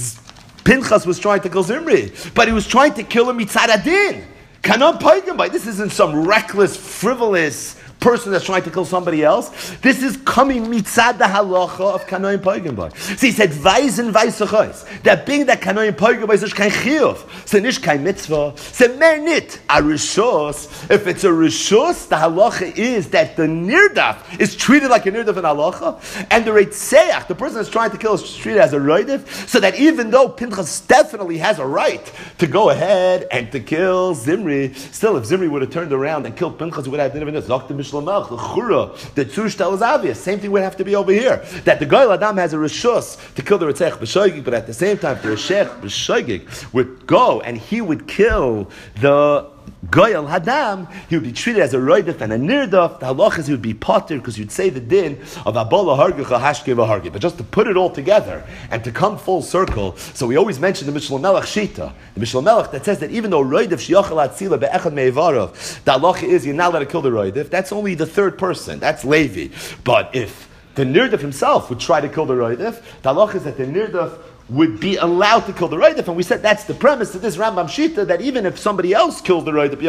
Pinchas was trying to kill Zimri, but he was trying to kill him mitzad adin. Kanon paigim by. This isn't some reckless, frivolous person that's trying to kill somebody else. This is coming mitzad the halacha of kanoim paigim by. So he said, "Vaisen vaisachos." That being that kanoim paigim by is kein chiyuv, so nish kein mitzvah, so mer nit a rishos. If it's a rishos, the halacha is that the nirdaf is treated like a nirdaf in halacha, and the reitzeach, the person that's trying to kill, is treated as a roidif, so that even though Pinchas definitely has a right to go ahead and to kill Zimri, still if Zimri would have turned around and killed Pinchas, he would have been a the chura, the tzushtal is obvious. Same thing would have to be over here. That the Goyal Adam has a rishus to kill the Ritzech b'shoigig, but at the same time, the Ritzech b'shoigig would go and he would kill the Goyal Hadam, he would be treated as a roidif and a nirdaf. The halach is he would be potter because you'd say the din of abola hargucha hashke v'hargi. But just to put it all together and to come full circle, so we always mention the Mishnah Melech Shita, the Mishnah Melech that says that even though roidif shiachal atzila be'echad me'ivarav, the halach is you're not allowed to kill the roidif. That's only the third person. That's Levi. But if the nirdaf himself would try to kill the roidif, the halach is that the nirdaf would be allowed to kill the roidif, and we said that's the premise of this Rambam Shita, that even if somebody else kills the roidif,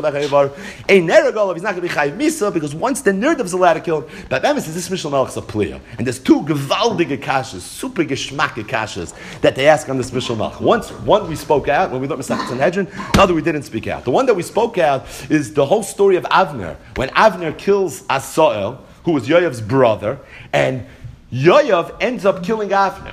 a neragol, he's not going to be chayiv misa, because once the nirdaf is allowed to kill him, but that is this Mishnah Melech is a pliya, and there's two gewaldige kashas, super geschmacke kashas that they ask on this Mishnah Melech. Once, one we spoke out when we learned Masechet Sanhedrin, another we didn't speak out. The one that we spoke out is the whole story of Avner, when Avner kills Asael, who was Yoav's brother, and Yoav ends up killing Avner.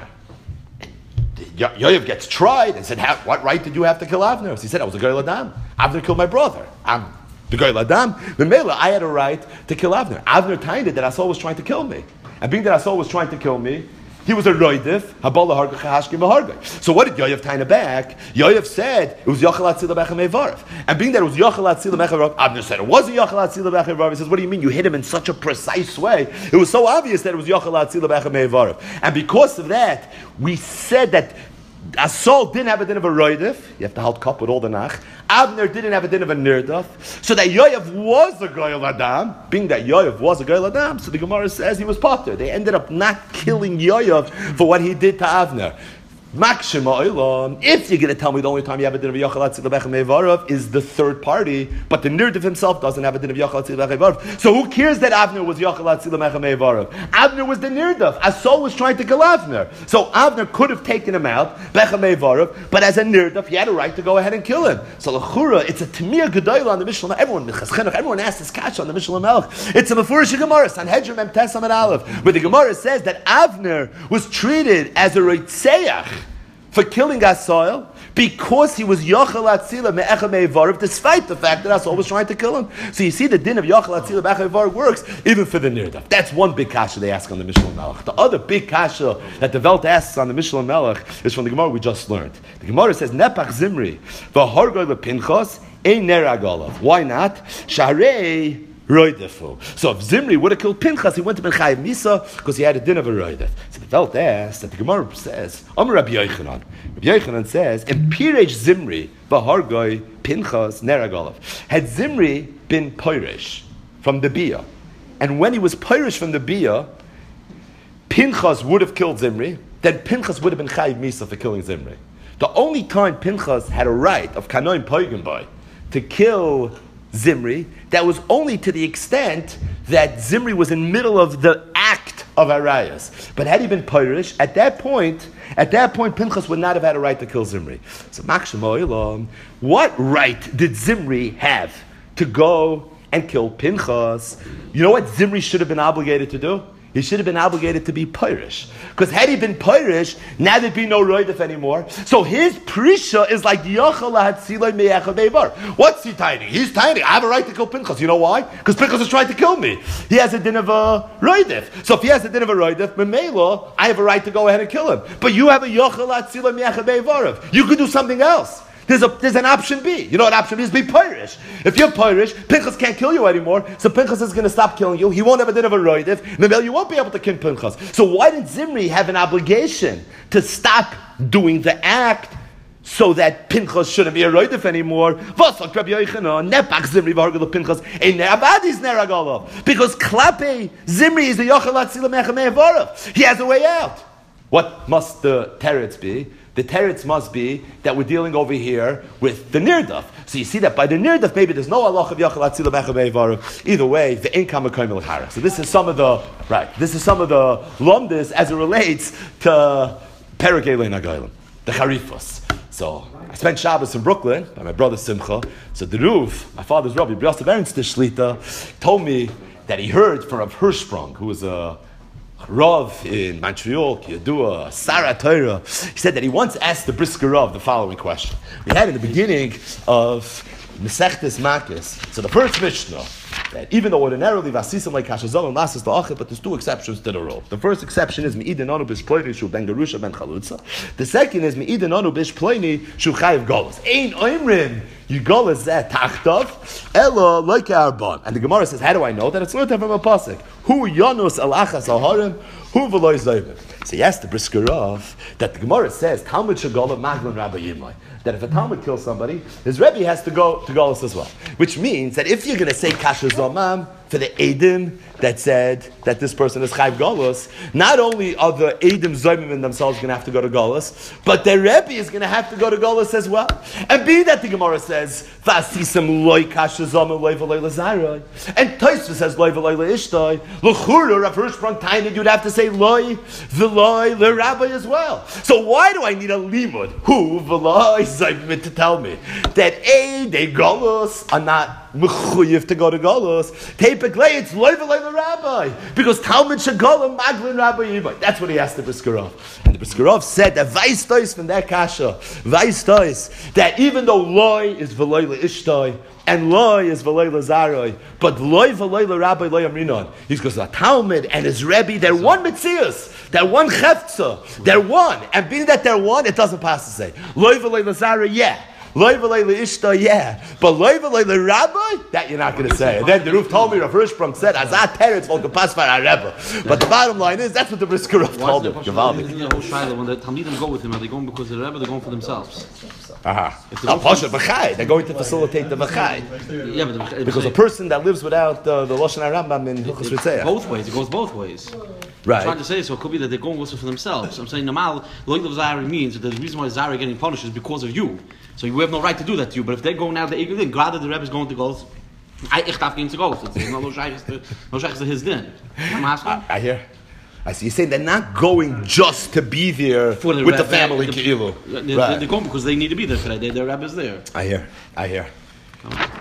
Yoav gets tried and said, "What right did you have to kill Avner?" So he said, "I was a Goyal Adam. Avner killed my brother. I'm the Goyal Adam. The Mela, I had a right to kill Avner." Avner tainted that Asol was trying to kill me, and being that Asol was trying to kill me, he was a roidif. Habola harga chashkim v'harga. So what did Yoav taina back? Yoav said it was Yachal Atzila Bechem Evarv, and being that it was Yachal Atzila Bechem Evarv, Avner said it wasn't Yachal Atzila Bechem Evarv. He says, "What do you mean? You hit him in such a precise way? It was so obvious that it was Yachal Atzila Bechem Evarv." And because of that, we said that Asol didn't have a din of a roidif. You have to hold cup with all the nach. Avner didn't have a din of a nirdaf. So that Yoav was a Goyal Adam. Being that Yoav was a Goyal Adam, so the Gemara says he was potter. They ended up not killing Yoav for what he did to Avner. If you're going to tell me the only time you have a din of Yachal Atzila Bechem Evarov is the third party, but the nirdaf himself doesn't have a din of Yachal Atzila Bechem Evarov, so who cares that Avner was Yachal Atzila Bechem Evarov? Avner was the nirdaf. Asol was trying to kill Avner, so Avner could have taken him out Bechem Evarov, but as a nirdaf, he had a right to go ahead and kill him. So l'chura, it's a Tamir Gedoyla on the Mishnah. Everyone, everyone asks this kasha on the Mishnah Melech. It's a Mefurish Gemara, Sanhedrin Mem Tesam and Aleph, where the Gemara says that Avner was treated as a Reitzeach for killing Asael because he was Yochel Atzila Me'echa Me'evarev, despite the fact that Asael was trying to kill him. So you see the din of Yochel Atzila Me'echa Me'evarev works even for the Nirdaf. That's one big kasha they ask on the Mishnah Melech. The other big kasha that the Welt asks on the Mishnah Melech is from the Gemara we just learned. The Gemara says, Nepach Zimri, V'horgoi lePinchas, Ein Nerag Olav. Why not? Sharei Roidefu. So if Zimri would have killed Pinchas, he wouldn't have been Chayiv Misa because he had a din of a Roidef. So the Welt asks that the Gemara says, Amar Rabbi Yochanan. Rabbi Yochanan says, in Pirej Zimri, V'hargoi Pinchas Nerag Olav. Had Zimri been Pirish from the Bia, and when he was Pirish from the Bia, Pinchas would have killed Zimri, then Pinchas would have been Chayiv Misa for killing Zimri. The only time Pinchas had a right of Kanoim Poigim by to kill Zimri, that was only to the extent that Zimri was in the middle of the act of Arayas. But had he been Pirish, at that point, at that point, Pinchas would not have had a right to kill Zimri. So, what right did Zimri have to go and kill Pinchas? You know what Zimri should have been obligated to do? He should have been obligated to be Pirish. Because had he been Pirish, now there'd be no Roidef anymore. So his Prisha is like Yochel Hatzilai Me'echa Me'evar. What's he tithing? He's tithing. I have a right to kill Pinchas. You know why? Because Pinchas is trying to kill me. He has a din of a Roidef. So if he has a din of a Roidef, Memela, I have a right to go ahead and kill him. But you have a Yochel Hatzilai Me'echa Me'evar. You could do something else. There's a there's an option B. You know what option B is? Be Pirish. If you're Pirish, Pinchas can't kill you anymore, so Pinchas is going to stop killing you. He won't have a din of a roidif. Maybe you won't be able to kill Pinchas. So why did Zimri have an obligation to stop doing the act so that Pinchas shouldn't be a roidif anymore? Because Klape Zimri is the Yochel Hatzila Me'echa Me'evarev. He has a way out. What must the teretz be? The teretz must be that we're dealing over here with the nirdaf. So you see that by the nirdaf, maybe there's no halach of Yochel Hatzila Me'echa Me'evarev. Either way, the income kaim l'chara. So this is some of the right. This is some of the lumdis as it relates to Perek Elei Nagaylim, the charifos. So I spent Shabbos in Brooklyn by my brother Simcha. So the Ruv, my father's Rabbi Yosef Ernst Shlita, told me that he heard from Rav Hirschsprung, who was a Rav in Montreal, Yadua, Sarah Torah. He said that he once asked the Brisker Rav the following question. We had in the beginning of Mesechtes Makis, so the first Mishnah, that even though ordinarily Vasisam like Kashazal and Lasas La'achit, but there's two exceptions to the rule. The first exception is Me'idin Anu Bish Ploini Shu Ben Garusha Ben Chalutza. The second is Me'idin Anu Bish Ploini Shu Chayiv Golos. Ein Oimrim Yigolas Zeh Tachtav Ela Like Arban. And the Gemara says, how do I know that? It's learned from a pasuk. Hu Yanus Alachas Aharim Hu V'loy Zayvim. So he asked the Brisker Rav that the Gemara says Talmud Shagola Maglin Rabbi Yimai. That if a Talmud kills somebody, his Rebbe has to go to Golos as well. Which means that if you're going to say Kasher Zomam for the Eidim that said that this person is Chayv Golos, not only are the Eidim Zomim in themselves going to have to go to Golos, but their Rebbe is going to have to go to Golos as well. And being that the Gemara says, Vasisam loy Kasher Zomam loy v'loy l'zayroi, and Tosfos says loy v'loy l'ishtoi, l'chura, Rav Hirschsprung Tainid, you'd have to say loy v'loy l'rabbi as well. So why do I need a limud? Who v'loy Zayvim to tell me that A, they Golos are not mechuyev to go to Golos. Tepeklei, it's loy v'loy l'rabbi. Because Talmud Shagola Maglin Rabbi Yimai. That's what he asked the Brisker Rav. And the Brisker Rav said that Vais Tois from that Kasha, Vais Tois, that even though loy is v'loy l'ishtoi, and loy is v'loy l'zaroi, but loy v'loy l'rabbi loy amrinon. He's because the Talmud and his Rebbe, they're one mitzias, they're one chefza, they're one. And being that they're one, it doesn't pass to say. Loy v'loy l'zaroi, yeah. Loy v'loy l'ishta, yeah. But loy v'loy l'rabbi, that you're not going to say. And then the Ruf told me, Rav Hirschsprung said, Azat teretz vol kapas for our Rebbe. But the bottom line is, that's what the Brisker Rav told me. When the Talmidim go with him, are they going because of the Rebbe, they're going for themselves? Aha. Uh-huh. Pasha v'chai. They're going to facilitate the v'chai. Yeah, but the, because a person that lives without uh, the Lashon HaRambam in Hilchos Ritzeiah. Both ways. It goes both ways. Right. I'm trying to say so. It could be that they're going also for themselves. I'm saying normal loy of Zari means that the reason why Zari is getting punished is because of you. So you have no right to do that to you. But if they're going out, the glad the Rebbe is going to go. I ich darf gehen zu go. It's no no shaykhs to his din. I, I hear. I see. You're saying they're not going just to be there the with Rebbe, the family. The, the, they're, right. They're going because they need to be there today. Their Rebbe is there. I hear. I hear.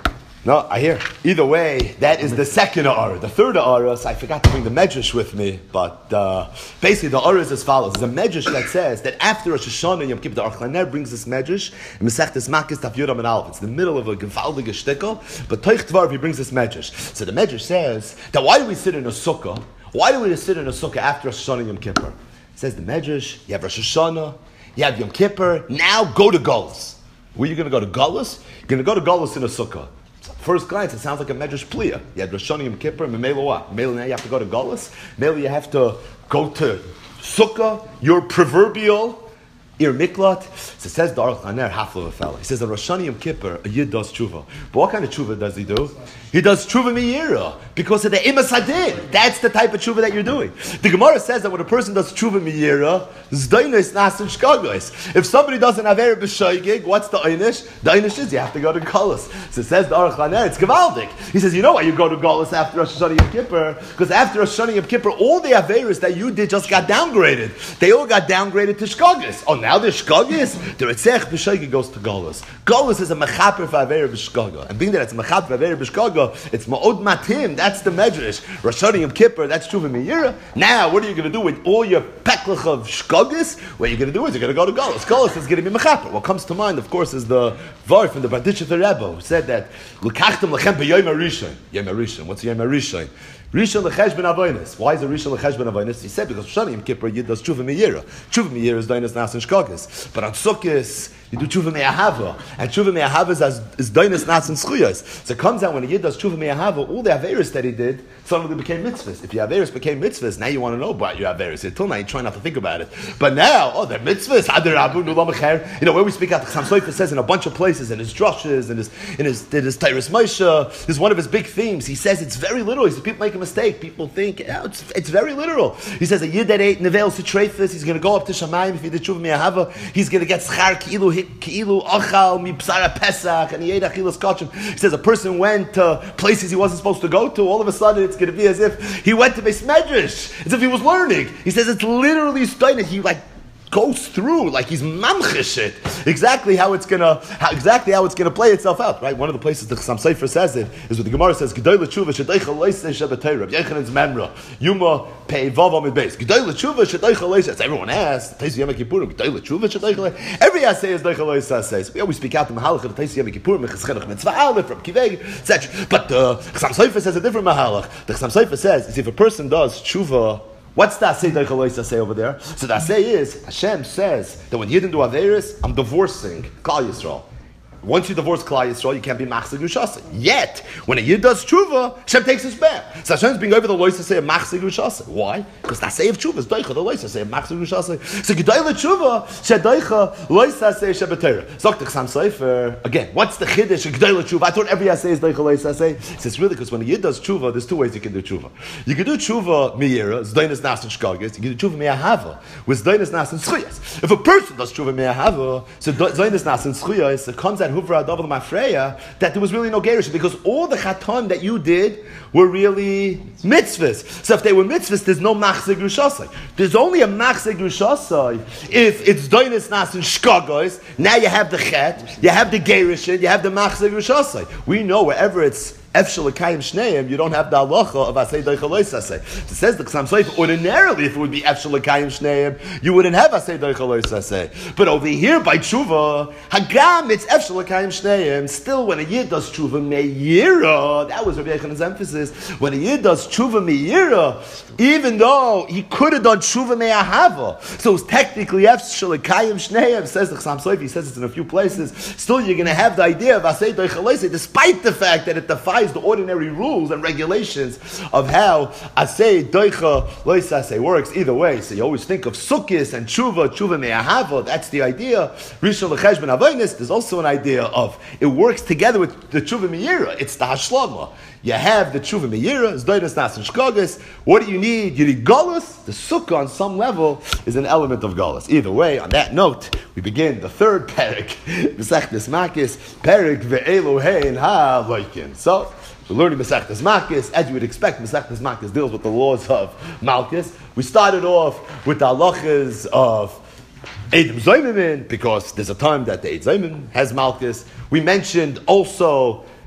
No, I hear. Either way, that is the second Ara. The third Ara, so I forgot to bring the Medrash with me, but uh, basically the Ara is as follows. There's a Medrash that says that after Rosh Hashanah and Yom Kippur, the Aruch LaNer brings this Medrash, in Masechtas Makis Daf Yud Amud Aleph. It's the middle of a gewaltige shtickle, but Toich Dvar, he brings this Medrash. So the Medrash says that why do we sit in a sukkah? Why do we sit in a sukkah after Rosh Hashanah and Yom Kippur? It says the Medrash, you have Rosh Hashanah, you have Yom Kippur, now go to Golus. Where are you going to go to Golus? You're going to go to Golus in a sukkah. First glance, it sounds like a Medrash Pliya. You had Rosh Hashanah Yom Kippur, and Memela what? Memela now you have to go to Golus. Memela you have to go to Sukkah, your proverbial Ir Miklat. So it says the Aruch LaNer, half of a fella. He says that Rosh Hashanah Yom Kippur, a Yid does tshuva. But what kind of tshuva does he do? He does tshuva miyira because of the imas hadin. That's the type of tshuva that you're doing. The Gemara says that when a person does tshuva miyira, zdainis nasin shkagos. If somebody doesn't have erev b'shoigig, what's the einish? The einish is you have to go to Golus. So it says the Aruch LaNer, it's gevaldik. He says, you know why you go to Golus after Rosh Hashanah Yom Kippur? Because after Rosh Hashanah Yom Kippur, all the averis that you did just got downgraded. They all got downgraded to shkagos. Oh, now the shkagos, the ritzech b'shoigig goes to Golus. Golus is a mechaper for aver b'shkaga, and being that it's a mechaper for aver b'shkaga, it's ma'od matim. That's the medrash. Rosh Hashanah Yom Kippur. That's tshuva miyira. Now, what are you going to do with all your peklach of shkagas? What you're going to do is you're going to go to Golus. Golus is going to be mechaper. What comes to mind, of course, is the var from the Berditchever Rebbe who said that l'kachtem lechem b'yom harishon. Yom harishon. What's yom harishon? Rishon l'cheshben avonis. Why is it Rishon l'cheshben avonis? He said because Rosh Hashanah Yom Kippur Yid does tshuva miyira. Tshuva miyira is doinas nas and shkagas. But on Sukkos you do tshuva me'ahava, and tshuva me'ahava is, is doinas nas and schuyas. So it comes out when a Yid does tshuva me'ahava, all the averis that he did suddenly became mitzvahs. If your averis became mitzvahs, now you want to know about your averis. Until now you try not to think about it. But now, oh, they're mitzvahs. You know, where we speak out, the Chassam Sofer says in a bunch of places, in his drushes, in his in his in his Tyrus Moshe, is one of his big themes. He says it's very literal. He says people make a mistake. People think, yeah, it's, it's very literal. He says a Yid that ate nevel sitreifis, he's going to go up to Shamayim if he did tshuva me'ahava. He's going to get schar ki'ilu ki'ilu achal mi psara pesach, and he ate achilas kachim. He says a person went to places he wasn't supposed to go to. All of a sudden, it's going to be as if he went to Beis Medrash, as if he was learning. He says it's literally stunning. He like goes through like he's mamchish it exactly how it's gonna how, exactly how it's gonna play itself out. Right, one of the places the Chassam Sofer says it is what the Gemara says. Gedol l'tshuva shedeicha loisei shebeteira. Yechanan's memra yuma pei vav amid beis. Gedol l'tshuva shedeicha loisei. Everyone asks Taisu Yom Kippurim. Gedol l'tshuva shedeicha loisei. Every assay is deicha loisei says. We always speak out the mahalach of the Taisu Yom Kippurim. Mechaschenach mitzvah aleph from kiveg et cetera. But the Chassam Sofer says a different mahalach. The Chassam Sofer says is if a person does tshuva. What's the Asay Deichalois say over there? So the Asay is, Hashem says that when Yidden do Averis, I'm divorcing Klal Yisrael. Once you divorce Klal Yisrael, you can't be Machzeg Ushasa. Yet, when a Yid does Tshuva, Hashem takes us back. So Hashem's being over the Lois to say Machzeg Ushasa. Why? Because the Asay of Tshuva is Deicha, the Lois to say Machzeg Ushasa. So Gedai L'Tshuva, Shedeicha, Lois to say Shebetera. Zok the Chassam Sofer, again, what's the Chiddush, Gedai L'Tshuva? I thought every Asay is Deicha, Lois to say. He says, really, because when a Yid does Tshuva, there's two ways you can do Tshuva. You can do Tshuva Me'ira, Zdainas Nas and Shkagis. You can do Tshuva Me'ahava, with Zdainas Nas and Schuyas. If a person does Tshuva Me'ahava, so Zdainas Nas and Schuyas, it comes out Huvra Adav L'Mafreya, that there was really no Gerish, because all the Chatan that you did were really mitzvahs. So if they were mitzvahs, there's no Machzeg Rushasai. There's only a Machzeg Rushasai if it's Doinis Nas and Shkagos. Now you have the Chet, you have the Gerishin, you have the Machzeg Rushasai. We know wherever it's Efshel L'Kayim Shneim, you don't have the halacha of Asay Deicha Lois Asay. So it says the Chassam Sofer, ordinarily if it would be Efshel L'Kayim Shneim, you wouldn't have Asay Deicha Lois Asay. But over here by Tshuva, Hagam, it's Efshel L'Kayim Shneim. Still, when a Yid does Tshuva Me'ira, that was Rabbi Yechanan's emphasis, when a Yid does Tshuva Me'ira, even though he could have done Tshuva Me'ahava, so it's technically Efshel L'Kayim Shneim, says the Chassam Sofer, he says it's in a few places, still you're going to have the idea of Asay Deicha Lois Asay, despite the fact that it defies the ordinary rules and regulations of how Asay Doicha Lois Asay works. Either way, so you always think of Sukkis and Tshuva, Tshuva Me'ahava, that's the idea. Rishon L'Cheshben Avonis, there's also an idea of, it works together with the Tshuva Me'ira, it's the Hashlama. You have the Tshuva Me'ira, Zdainas Nas and Shkagos. What do you need? You need Golus. The Sukkah on some level is an element of Golus. Either way, on that note, we begin the third Perik, Masechtas Makis, Perik Ve'elohein Ha-Loikin. So, we're learning Masechtas Makis. As you would expect, Masechtas Makis deals with the laws of Malchus. We started off with the halachas of Edom Zoymimin, because there's a time that the Eid Zoymin has Malchus. We mentioned also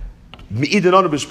We had a whole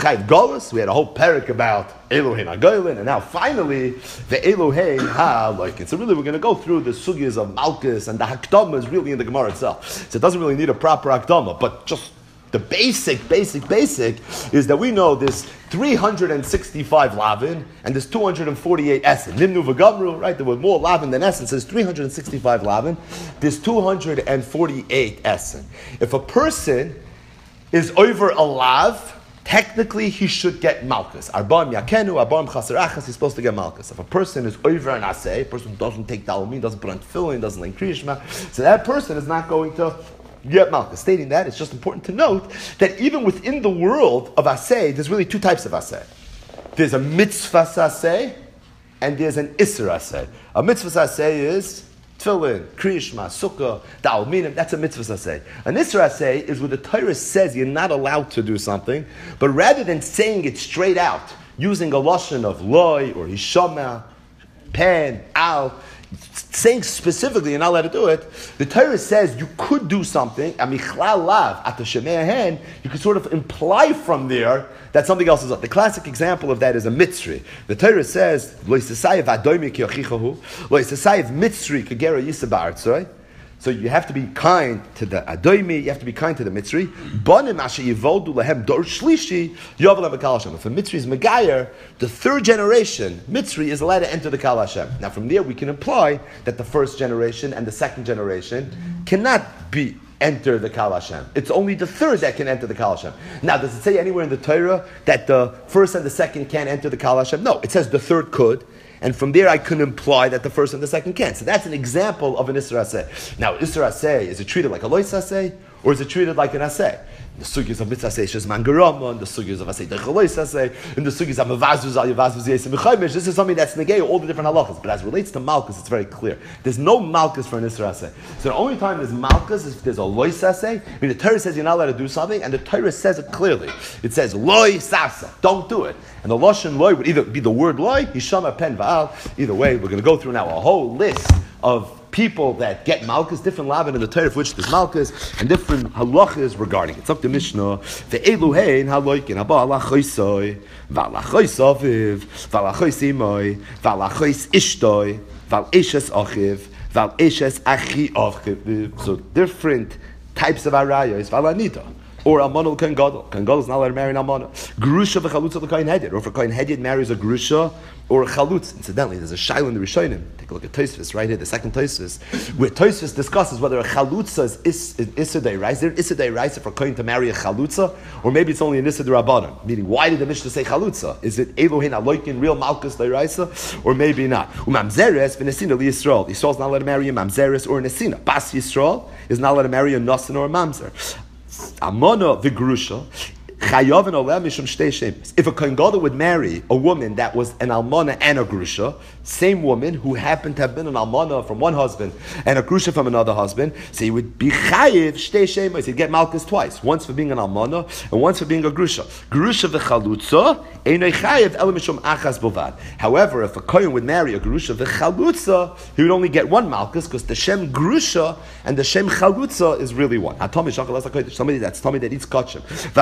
parak about Elohein HaGoylin, and now finally the Elohein HaLoikin. So really we're going to go through the sugyas of Malkus, and the Hakdama is really in the Gemara itself. So it doesn't really need a proper Hakdama, but just the basic, basic, basic is that we know there's three hundred sixty-five lavin and there's two hundred forty-eight essen. Nimnu v'gamru, right? There were more lavin than essen. So there's three hundred sixty-five lavin. There's two hundred forty-eight essen. If a person is over a lav, technically he should get malchus. Arbam yakenu, arbam chasarachas, he's supposed to get malchus. If a person is over an asay, a person who doesn't take dalmin, doesn't put on tefillin, doesn't like kriyishma, so that person is not going to get malchus. Stating that, it's just important to note that even within the world of asay, there's really two types of asay. There's a mitzvah asay, and there's an isser asay. A mitzvah asay is tefillin, kriyishma, sukkah, da'alminim, that's a mitzvah asay. An isra asay is where the Torah says you're not allowed to do something, but rather than saying it straight out, using a lashon of loy or hishama, pen, al, saying specifically you're not allowed to do it, the Torah says you could do something, and michlal lav, at the shemei hen, you could sort of imply from there that something else is up. The classic example of that is a mitzri. The Torah says, lo yisasayev adoimi ki achichahu, lo yisasayev mitzri kagera yisa ba'artzoi. So you have to be kind to the adoimi, you have to be kind to the mitzri. Banim asher yivoldu lehem dor shlishi yovel b'kal Hashem. If a mitzri is megayer, the third generation mitzri is allowed to enter the kal Hashem. Now from there we can imply that the first generation and the second generation cannot be enter the Kal Hashem. It's only the third that can enter the Kal Hashem. Now, does it say anywhere in the Torah that the first and the second can't enter the Kal Hashem? No, it says the third could, and from there I can imply that the first and the second can't. So that's an example of an Isra Aseh. Now, Isra Aseh, is it treated like a Lois Aseh, or is it treated like an Aseh? The sugyas of mitzvah aseh shes mangarama, and the sugyas of aseh dechalois aseh, and the sugyas of mavazuz al yavazuz yesim b'chaymish. This is something that's negay all the different halachas. But as it relates to malchus, it's very clear. There's no malchus for an isra aseh. So the only time there's malchus is if there's a lois aseh. I mean, the Torah says you're not allowed to do something, and the Torah says it clearly. It says loy sasa, don't do it. And the lashon loy would either be the word loy, hishama pen va'al. Either way, we're going to go through now a whole list of people that get malchus, different lavin in the Torah of which there's malchus, and different halachas regarding it. It's up to Mishnah. The Eluhein haloikin haba alachoisoi, v'alachois aviv, v'alachois imoi, v'alachois ishtoi, v'aleshes achiv, v'aleshes achi achiv. So different types of arayos, v'alanita. Or almana l'kohen gadol. Kohen gadol is not allowed to marry an almana. Grusha v'chalutza l'kohen hedyot. Or if a kohen hedyot marries a grusha or a chalutz. Incidentally, there's a shaila in the Rishonim. Take a look at Tosfos right here, the second Tosfos, where Tosfos discusses whether a chalutza is is issa deiraisa. Is there issa deiraisa for a kohen to marry a chalutza, or maybe it's only an issa derabanan? Meaning, why did the Mishnah say chalutza? Is it Elohein aloikin real malchus deiraisa, or maybe not? Umamzeres v'nesina liYisrael. Yisrael is not allowed to marry a mamzeres or a nesina. Bas Yisrael is not allowed to marry a nasan or a mamzer. Amana v'grusha chayav and oleh mishum shtei shemis. If a kohen gadol would marry a woman that was an almana and a grusha, same woman who happened to have been an almana from one husband and a grusha from another husband, so he would be chayiv shtei shemis. He'd get malchus twice, once for being an almana and once for being a grusha. Grusha v'chalutza einay chayiv ela mishum achas bovad. However, if a kohen would marry a grusha v'chalutza, he would only get one malchus because the shem grusha and the shem chalutza is really one. Somebody that's tummy that eats kachim.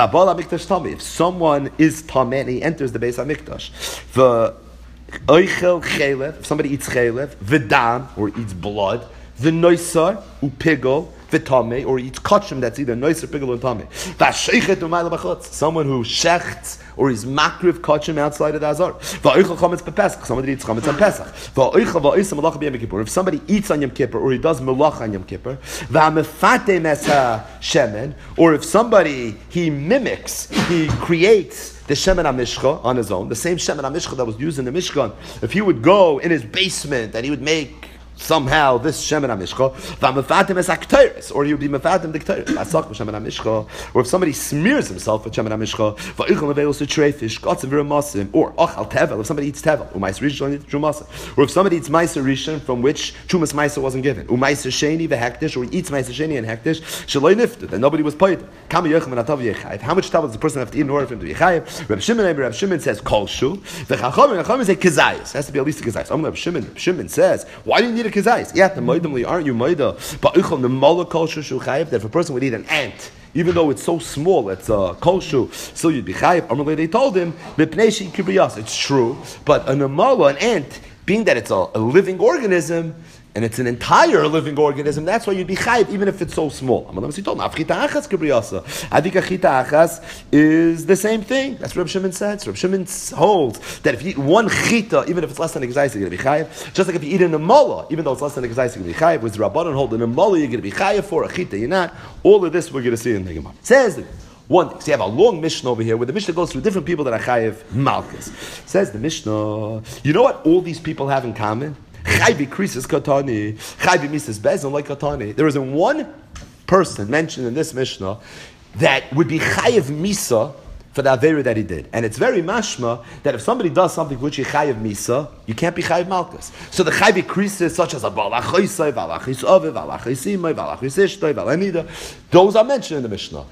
If someone is tameh and he enters the Beis Hamikdash, the oichel chelev, if somebody eats chelev, v'dam, or eats blood, the noisar, upigol, v'tameh, or eats kachim, that's either noisar, pigol, or tameh. V'asheichet u'mayla b'chutz, someone who shechts or is makriv kachim outside of the azar. V'oichel chametz b'pesach, somebody eats chametz on Pesach. V'oichel v'oisem malacha b'yom kippur, if somebody eats on Yom Kippur or he does malacha on Yom Kippur, v'amefate mesa shemen, or if somebody he mimics, he creates the Shemen HaMishcha on his own, the same Shemen HaMishcha that was used in the Mishkan, if he would go in his basement and he would make somehow this Shemen HaMishcha, v'amefatim es akteris, or he would be mefatim the akteris, asach b'Shemen HaMishcha, or if somebody smears himself with Shemen HaMishcha, v'oichel nevelos to treifish, gotzim v'ramasim, or ochal tevel, if somebody eats tevel, u'mais rishon eats trumasa, or if somebody eats ma'aser rishon from which trumas ma'aser wasn't given, u'maiser sheni v'hektish, or he eats ma'aser sheni and hektish, shaloi nifted, and nobody was paid. Kama yochim and atav yechayev. How much tevel does the person have to eat in order for him to be yechayev? Reb Shimon, Reb Shimon says kol shu, v'chachamim, v'chachamim say kizayis. Has to be at least a kizayis. I'm Reb Shimon. Reb Shimon says, why do you need a kizayis? Yeah, the moedamli aren't you moeda? But uchol nemala kol shu shu chayev. That if a person would eat an ant even though it's so small, it's a kolshu, still you'd be chayiv. Amrullah, they told him, mipnei kibriyas. It's true, but an amala, an ant, being that it's a, a living organism, and it's an entire living organism, that's why you'd be chayiv, even if it's so small. He told him, achita achas kibriyasa. I think achita achas is the same thing. That's what Reb Shimon said. Reb Shimon holds that if you eat one chita, even if it's less than a gzais, you're going to be chayiv. Just like if you eat an amala, even though it's less than a gzais, you're going to be chayiv. With Rabbanan hold an amala, you're going to be chayiv for a chita. You're not. All of this we're going to see in the Gemara. Says the one thing. So you have a long Mishnah over here where the Mishnah goes through different people that are chayiv malchus. Says the Mishnah, you know what all these people have in common? Chayvi krisis katani, chayvi misas bezin like katani. There isn't one person mentioned in this Mishnah that would be chayiv misa for the avera that he did, and it's very mashma that if somebody does something which you chayiv misa, you can't be chayiv malchus. So the chayvi krisis, such as a balachaysay, valachaysove, valachaysimay, valachaysishtay, valanida, those are mentioned in the Mishnah.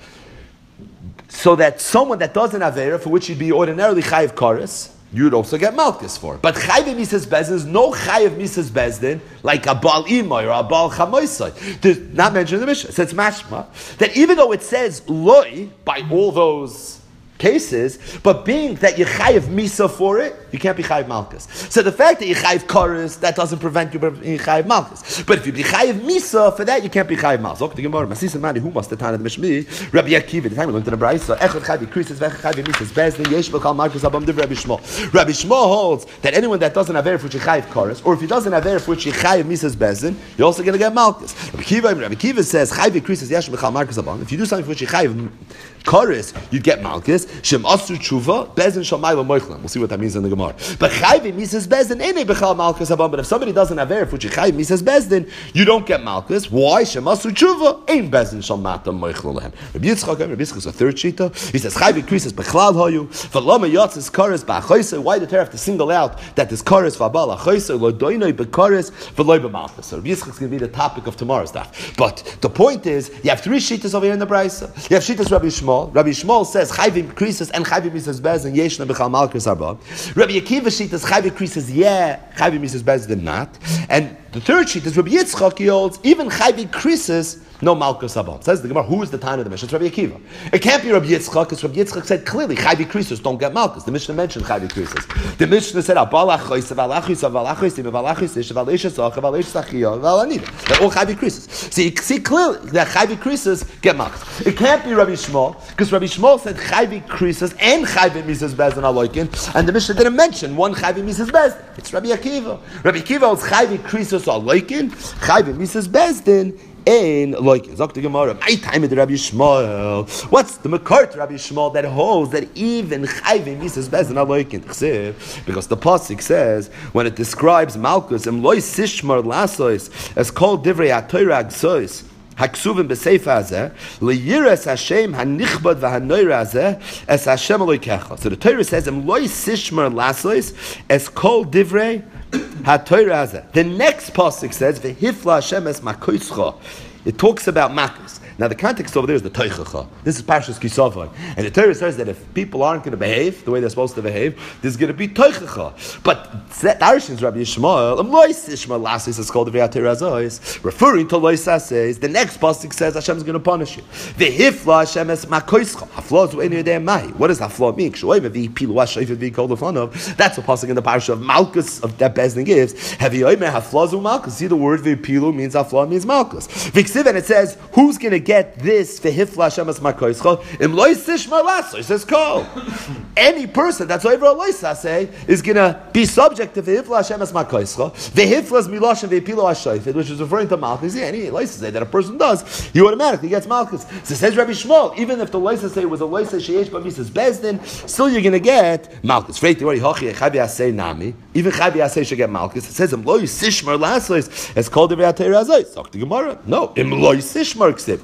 So that someone that does an avera for which you'd be ordinarily chayiv kares, you'd also get malchus for. But chayiv misas bezdin is no chayiv misas bezdin like a bal imay or a bal chamoisay. There's not mentioned in the Mishnah. So it's mashma that even though it says loy by all those cases, but being that you chayiv misa for it, you can't be chayiv malchus. So the fact that you chayiv kares, that doesn't prevent you from being chayiv malchus. But if you be chayiv misa for that, you can't be chayiv malchus. Okay, the Gemara, Masisa Mani, who must the time of the Mishmi? Rabbi Akiva, the time we learned in the Brayso, Echad chayiv krisis, Vechad chayiv misas bezdin, Yesh b'chal malchus abam div Rabbi Shmuel. Rabbi Shmuel holds that anyone that doesn't have aver for which you chayiv kares, or if he doesn't have aver for which you chayiv misas bezdin, you're also going to get malchus. Rabbi Akiva, Rabbi Akiva says chayiv krisis, Yesh b'chal malchus abam. If you do something for which you chayiv kares, you get malchus. Shem asu tshuva, bezin shamayla moichlam. We'll see what that means in the Gemara. But chayvi misas bezdin ene bechal malchus abam. But if somebody doesn't have erf, which chayvi misas bezdin, you don't get malchus. Why? Shem asu tshuva, ein bezin shamata moichlam lehem. Rabbi Yitzchak, Rabbi Yitzchak is a third shita. He says chayvi krisis bechlal hayu. V'lama yatzis kares ba'achayse. Why did the Torah have to single out that this kares v'abal achayse lo doinoi bekares v'loi b'malchus? So Rabbi Yitzchak is going to be the topic of tomorrow's daf. But the point is, you have three shitas over here in the Brayso. You have shitas Rabbi Shmuel. Rabbi Shmuel says chayvim krisis and chayvim misas bezdin yeshna b'chal malchus arba. Rabbi Akiva sheet is chayvim krisis yeah, chayvim misas bezdin not. And the third sheet is Rabbi Yitzchak, he holds even chayvim krisis no malchus arba. Says the Gemara, who is the time of the Mishnah? It's Rabbi Akiva. It can't be Rabbi Yitzchak because Rabbi Yitzchak said clearly chayvim krisis don't get malchus. The Mishnah mentioned chayvim krisis. The Mishnah said abal achos avalachos avalachos avalachos ish avalish sach avalish sachia avalanida. They're all chayvim krisis. So you see clearly that chayvim krisis get malchus. It can't be Rabbi Shmuel because Rabbi Shmuel said chayvi krisis and chayvi misas bezdin are loikin, and the Mishnah didn't mention one chayvi misas bezdin. It's Rabbi Akiva. Rabbi Akiva holds chayvi krisis are loikin, chayvi misas bezdin ein loikin. Zok the Gemara, my time with Rabbi Shmuel. What's the makar to Rabbi Shmuel that holds that even chayvi misas bezdin are loikin? Because the pasuk says when it describes malchus em loy sishmar lasois as called divrei ha'torah gsois. Haksuvim b'seifa hazeh leyiras Hashem hanichbad v'hanoira hazeh es Hashem aloikecha. So the Torah says em loy sishmar lasois es kol divrei haTorah hazeh. The next pasuk says v'hifla Hashem es makoischa. It talks about makkos. Now the context over there is the Teichacha. This is Parshas Kisavai. And the Torah says that if people aren't going to behave the way they're supposed to behave, there's going to be Teichacha. But Darshan's Rabbi Yishmael, Lois Ishmael Lasis is called the Ve'atirazois, referring to Lois says, the next pasuk says Hashem is going to punish you. Ve'hifla Hashem es makoischa. Hafla is w'enu yedei mai. What does Hafla mean? Kshoim v'yipilu ha'shayfet v'yikol lefanov. That's a pasuk in the Parsha of Malchus of that Bezdin gives. Heviyoyme Hafla zu Malchus. See the word v'yipilu means Hafla means Malchus. V'ksiv, and it says, who's going to get this v'hifla Hashem es makoischa? Im lois ishma laso. It says kol. Any person that's over a lois say is going to be subject to v'hifla Hashem es makoischa. V'hifla is miloshen v'yipilu ha'shayfet, which is referring to Malchus. Yeah, any lois say that a person does, he automatically gets Malchus. So says Rabbi Shmuel, even if the lois say was a lois sheyesh b'misas bezdin, still you're going to get Malchus. Freiti wari hochi chavi asay nami. Even chavi asay should get Malchus. It says im lois ishma laso. It's called the Ve'atei Razos. Talk to Gemara. No, im lois ishma ksiv.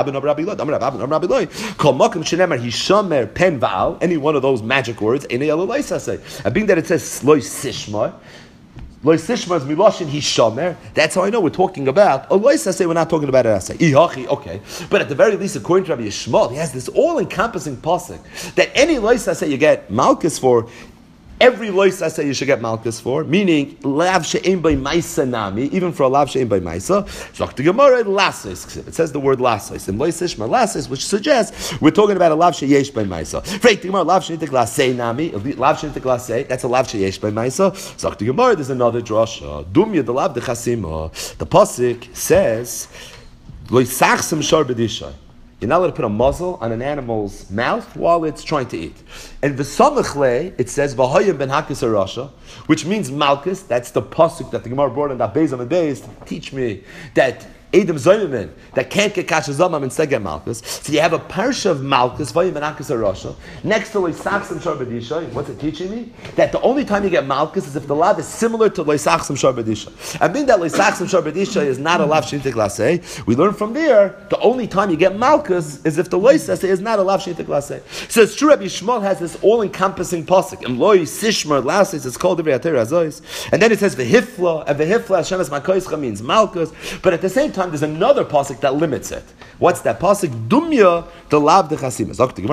Any one of those magic words, and being that it says loy sishmar, loy sishmar is miloshin hishamer. That's how I know we're talking about. Oh, loy saseh, we're not talking about it. Asay ihachi, okay. But at the very least, according to Rabbi Yishmael, he has this all-encompassing pasuk that any loy saseh you get malchus for. every lois I say you should get malchus for, meaning lav she'ein by maisa nami, even for a lav she'ein by maisa. Zok the Gemara lasis. It says the word lasis and lois ishma lasis, which suggests we're talking about a lav she'yesh by maisa. Freit the Gemara lav she'ein glasei nami, lav she'ein glasei. That's a lav she'yesh by maisa. Zok the Gemara. There's another drasha. Dumya the lav de chasima. The pasuk says loisachsim shar b'disha. You're not allowed to put a muzzle on an animal's mouth while it's trying to eat. And v'samachle, it says v'hoyim ben hakis arasha, which means malchus. That's the pasuk that the Gemara brought in that Beis and Beis to teach me that Edom Zoyman that can't get kasha zamam and instead get malchus. So you have a parsha of malchus v'hoyim ben hakis arasha next to loisachsim shar b'disha. What's it teaching me? That the only time you get malchus is if the lav is similar to loisachsim shar b'disha. I mean that loisachsim shar b'disha is not a lav shintik laseh. We learn from there the only time you get malchus is if the loisase is not a lav shintik laseh. So it's true Rabbi Yishmael has this all-encompassing pasuk. And loy sishmer lasis is called divrei ater azois. And then it says v'hifla, and v'hifla Hashem es makoischa means malchus. But at the same time there's another pasuk that limits it. What's that pasuk? Dumya the lav de chasim.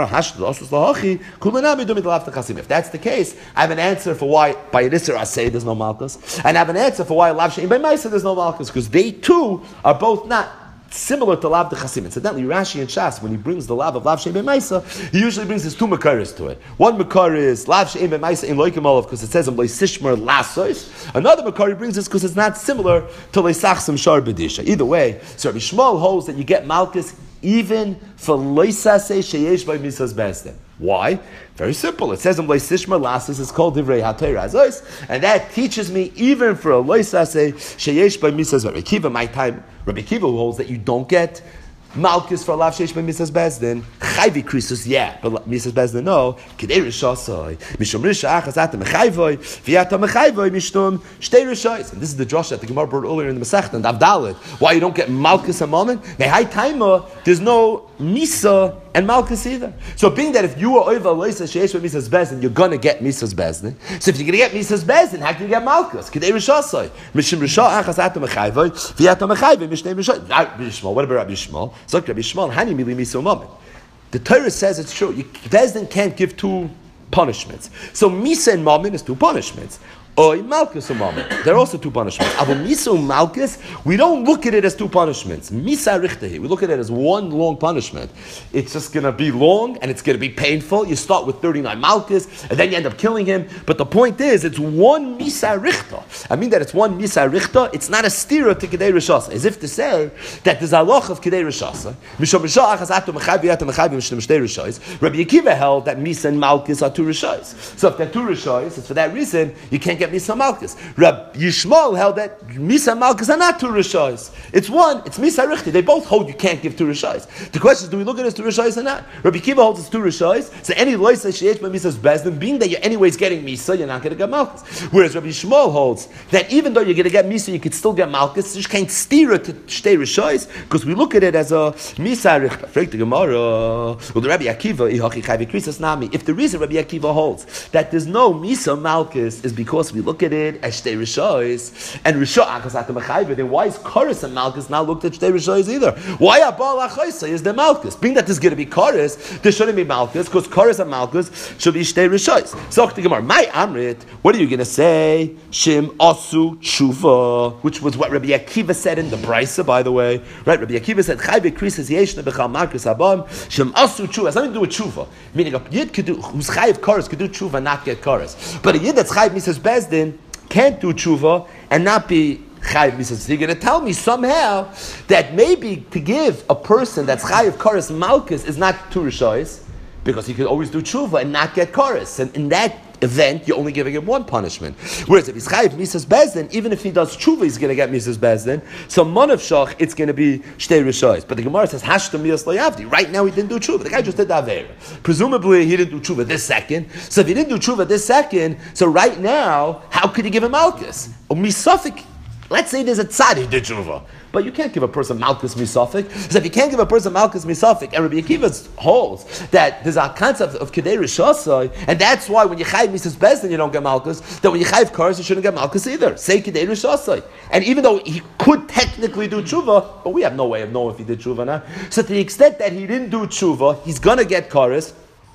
If that's the case, I have an answer for why by Yisra Asay there's no malchus, and I have an answer for why lav she'im by Maisa there's no malchus, because they too are both not similar to lav de chasim. Incidentally, Rashi and Shas, when he brings the lav of lav she'im by Maisa, he usually brings his two makaris to it. One makar is lav she'im by Maisa in loikim olav because it says in loisishmer lasos. Another makar he brings this because it's not similar to loisachsim shar b'disha. Either way, so Rabbi Yishmael holds that you get malchus even for loisase sheyesh by misas bezdin. Why? Very simple. It says in loisishmer lasos it's called divrei hatayra azos, and that teaches me even for a loisase sheyesh by misas bezdin. Rabbi Kiva, my time, Rabbi Kiva who holds that you don't get malchus for lav sheish by misas bezdin. Chayvi krisus, yeah, but misas bezdin no. Kedei rishasai mishum risha achas atam mechayvoi v'yatam mechayvoi mishtum shtei rishais. And this is the drasha that the Gemara brought earlier in the Masechta and Avdalit. Why you don't get malchus a moment? High taima, there's no misa and malchus either. So being that if you are over loisa sheish by misas bezdin, you're gonna get misas bezdin. So if you're gonna get misas bezdin, how can you get malchus? Kedei rishasai mishum risha achas atam mechayvoi v'yatam mechayvoi mishtum rishais. Rabbi Yishmael, what about Rabbi Yishmael? So Rabbi Yishmael, hani mili miso moment. The Torah says it's true. You, Bezdin can't give two punishments. So Misa and Mammon is two punishments. Oy Malchus and Mammon. They're also two punishments. But Misa and Malchus, we don't look at it as two punishments. Misa Richtehi. We look at it as one long punishment. It's just going to be long and it's going to be painful. You start with thirty-nine Malchus and then you end up killing him. But the point is, it's one Misa Richta. I mean that it's one Misa Richta. It's not a stira to Kedei Rishasa. As if to say that there's a loch of Kedei Rishasa. Mishom Rishah achas ato mechavi ato mechavi mishtem shtei Rishais. Rabbi Akiva held that Misa and Malchus are two Rishais. So if they're two Rishais, it's for that reason you can't get Misa Malchus. Rabbi Yishmael held that Misa and Malchus are not two Rishais. It's one, it's Misa Richti. They both hold you can't give two Rishais. The question is, do we look at it as two Rishais or not? Rabbi Akiva holds it's two Rishais. So any loisa sheish by Misa's bezdin, being that you're anyways getting Misa, you're not going to get Malchus. Whereas Rabbi Yishmael holds that even though you're going to get Misa, you could still get Malchus. You just can't steer it to shtei Rishais because we look at it as a Misa Richta. Frek the Gemara. Well, the Rabbi Akiva, if the reason Rabbi Akiva holds that there's no Misa Malchus is because we look at it as shtei Rishais and Rishah achas atam mechayve, then why is Koris and Malchus not looked at shtei Rishais either? Why Abal Achaisa is the Malchus? Being that there's going to be Koris, there shouldn't be Malchus because Koris and Malchus should be shtei Rishais. So the Gemara, my Amrit, what are you going to say? Shim Asu Tshuva, which was what Rabbi Akiva said in the Brisa, by the way. Right? Rabbi Akiva said, Chayve Krisis Yeshna Bechal Marcus Abam, Shim Asu Tshuva. It has nothing to do with Tshuva. Meaning a Yid could do, who's Chayiv Koris could do Tshuva and not get Koris. But a Yid that's Chayiv Misas Bezdin can't do Tshuva and not be Chayiv Misas. You're going to tell me somehow that maybe to give a person that's Chayiv Koris Malchus is not two Rishais, because he could always do Tshuva and not get Koris. And in that event, you're only giving him one punishment. Whereas if he's chayiv misas bezdin, even if he does tshuva, he's going to get misas bezdin. So manav shach, it's going to be shtei rishos. But the Gemara says hashtam miyas layavdi. Right now, he didn't do tshuva. The guy just did avera. Presumably, he didn't do tshuva this second. So if he didn't do tshuva this second, so right now, how could he give him malchus? Or misafik? Let's say there's a tzad who did tshuva. But you can't give a person malchus misafik. So if you can't give a person malchus misafik, and Rabbi Akiva holds that there's a concept of kedei rishasai, and that's why when you chayiv misas bezdin you don't get malchus, that when you chayiv kares you shouldn't get malchus either. Say kedei rishasai. And even though he could technically do tshuva, but we have no way of knowing if he did tshuva or not. So to the extent that he didn't do tshuva, he's gonna get kares.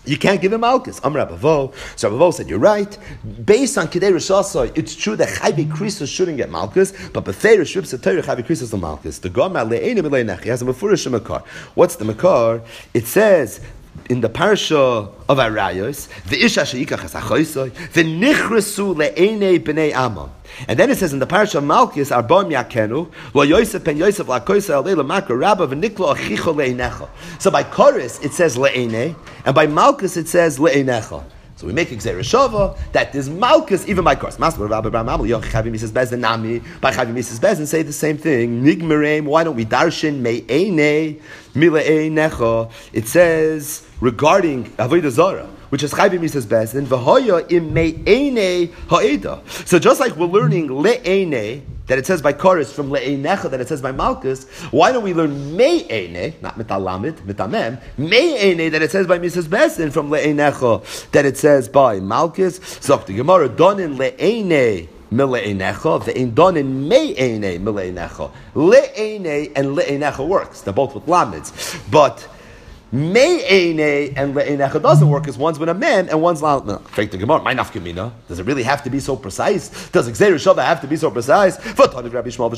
You can't give him Malkus. I'm Rabbi Vo. So Rabbi Vo said, you're right. Based on Kedei Rishasai, it's true that Chayvi Krisos shouldn't get Malkus, but Befei Rishvip Satayr Chayvi Krisos the Malkus. The Gomar Le'einu B'Le'nech. He has a Mefurish Makar. What's the Makar? It says in the parasha of Arayos, the Isha Sheikach Hasachoisoi, the Nichresu Le'enei B'nei Amon. And then it says in the parasha of Malkus, Arbam Yakenu, Lo Yosef Ben Yosef Lakoisa Alei Lamakra Rabba V'Niklo Achicho Le'enecha. So by Koris it says Le'enei, and by Malkus it says Le'enecha. So we make Gzeira Shava that there's Malkus even by Koris. Masber Rabbi Abraham Amal Yoch Chavim Mises Bezdin Nami by Chavim Mises Bezdin say the same thing. Nigmerem. Why don't we darshan Me'enei Mile'enecha? It says regarding Avodah Zarah, which is Chayvim Mises Bezdin, V'hoya im Me'enei Ha'eda. So just like we're learning Le'enei, that it says by Koris from Le'enecha, that it says by Malkus, why don't we learn Me'enei, not Mitalamid, Mitamem, Me'enei, that it says by Mises Bezdin from Le'enecha, that it says by Malkus? So the Gemara, Donin Le'enei, Mile'enecha, ve'ein donin me'enei mile'enecha. Le'enei and le'enecha works. They're both with lamids. But Me'enei and le'enecha doesn't work because one's with a mem and one's not. Fake the Gemara. My nafkamina. Does it really have to be so precise? Does Gzeira Shava have to be so precise? Rabbi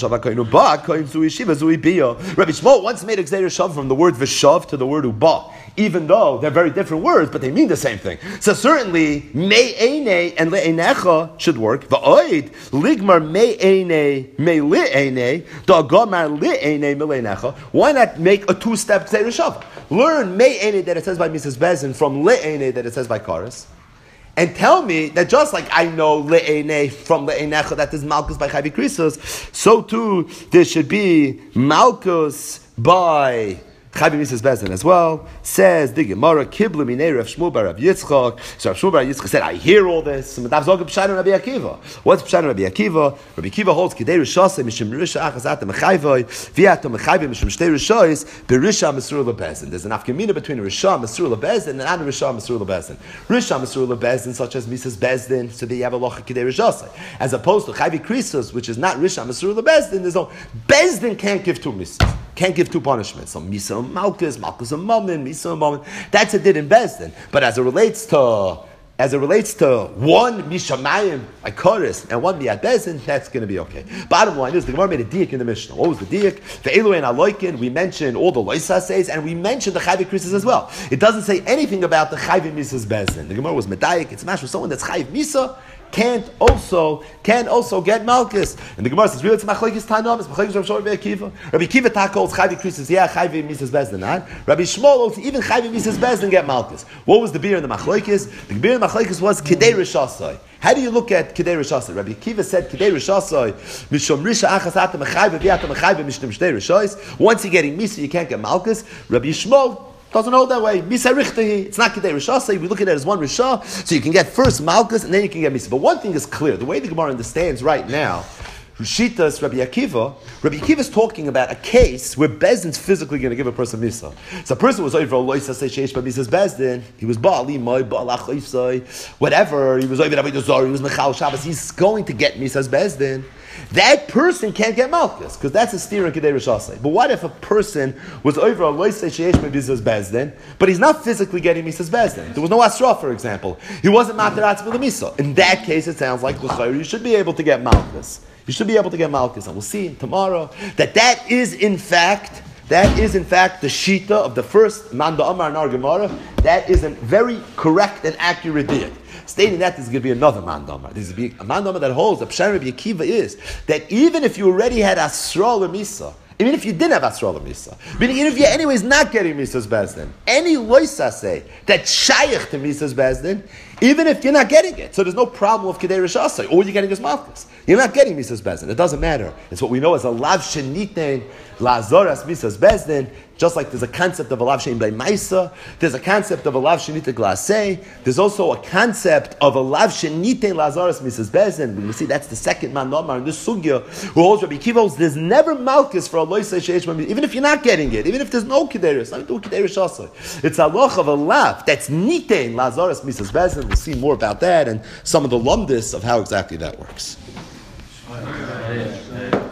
Shmuel once made a Gzeira Shava from the word v'shav to the word uba, even though they're very different words, but they mean the same thing. So certainly me'enei and le'enecha should work. Va'oid ligmar me'enei me'le'enei da'gamar le'enei me'le'enecha. Why not make a two-step Gzeira Shava? Learn Me'enei that it says by Missus Bezin from Le'enei that it says by Karas. And tell me that just like I know Le'enei from Le'enecha that is Malkus by Chayvi Krisos, so too there should be Malkus by Chayvi Missus Bezin as well. Says the Gemara, Kiblu Minei Rav Shmuel bar Rav Yitzchak. So Rav Shmuel bar Yitzchak said, I hear all this. What's Pshat Rabbi Akiva? What's Pshat Rabbi Akiva? Rabbi Akiva holds Kedei Rishasei Mishim Risha Achas Atam Mechayvoi Viatam Mechayvoi Mishim Shtei Rishos Berisha Mesur LeBezin. There's an afkamina between a Risha Mesur LeBezin and an Risha Mesur LeBezin. Risha Mesur LeBezin, such as Missus Bezdin, so that you have a locha Kedei Rishasei, as opposed to Chayvi Krisos, which is not Risha Mesur LeBezin. There's no Bezdin can't give two misas. Can't give two punishments. So Misa and Malkus, Malkus and Mammon, Misa and Mammon. That's a did in Bezdin. But as it relates to as it relates to one Mishamayim, like Koris, and one Miyad Bezdin, that's going to be okay. Bottom line is the Gemara made a diak in the Mishnah. What was the diak? The Eloi and Aloikin, we mentioned all the Loisa says, and we mentioned the Chayvi Krisos as well. It doesn't say anything about the Chayvi Misas Bezdin. The Gemara was Medayik. It's a match with someone that's Chayv Misa. Can't also can also get Malkus. And the Gemara says, really, it's Machlekes Tanam, it's Machlekes Rav Shmuel Rabbi Akiva. Rabbi Akiva Tak holds Chayvi Krisos, yeah, Chayvi Misas Bezdin, not. Rabbi Shmuel holds even Chayvi Misas Bezdin get Malkus. What was the beer in the Machlekes? The beer in the Machlekes was Kedei Rishasai. How do you look at Kedei Rishasai? Rabbi Akiva said Kedei Rishasai, Mishom Risha Achas Atam Mechayvoi V'Atam Mechayvoi Mishnim Shtei Rishos. Once you're getting Misa, you can't get Malkus. Rabbi Shmuel doesn't hold that way. Misa Richtahi. It's not Kedei Rishasai. We look at it as one Risha, so you can get first Malkus and then you can get Misa. But one thing is clear: the way the Gemara understands right now, Rishitas Rabbi Akiva. Rabbi Akiva is talking about a case where Bezdin's physically going to give a person Misa. So a person was over Loisa say Sheish by Misa's Bezdin. He was Ba'ali Moy Ba'alach Oisai, whatever. He was over Avodah Zarah. He was Mechal Shabbos. He's going to get Misa's Bezdin. That person can't get Malkus, because that's a steer in Kedei Rishasei. But what if a person was over a Loisei Sheish Misa's Bezdin, but he's not physically getting Misa's Bezdin? There was no Asra, for example. He wasn't Materatz Misa. In that case, it sounds like you should be able to get Malkus. You should be able to get Malkus. And we'll see tomorrow that that is in fact, that is in fact the Shita of the first Manda Amar in our Gemara. That is a very correct and accurate diak. Stating that there's going to be another mandama. There's going to be a mandama that holds that Pshat Rabbi Akiva is that even if you already had Asra L'Misa, even if you didn't have Asra L'Misa, meaning even if you're anyways not getting Misa's Bezdin, any Loisa say that Shayach to Misa's Bezdin, even if you're not getting it, so there's no problem with Kedei Rishasai, all you're getting is Malkus. You're not getting Misa's Bezdin. It doesn't matter. It's what we know as a Lav Shenitein Lazoras Misa's Bezdin. Just like there's a concept of a Lav Shein Blei Maisa, there's a concept of a Lav Shenitein Glasei, there's also a concept of a Lav Shenitein Lazoras Misa's Bezdin. We see that's the second man Nomar in this sugya who holds Rabbi Akiva holds there's never Malkus for a Loisei Sheish B'Misa, even if you're not getting it, even if there's no Kedei Rishasai, do Kedei Rishasai. It's a loch of a Lav that's Nitein Lazoras Misa's Bezdin. We'll see more about that and some of the lumdis of how exactly that works.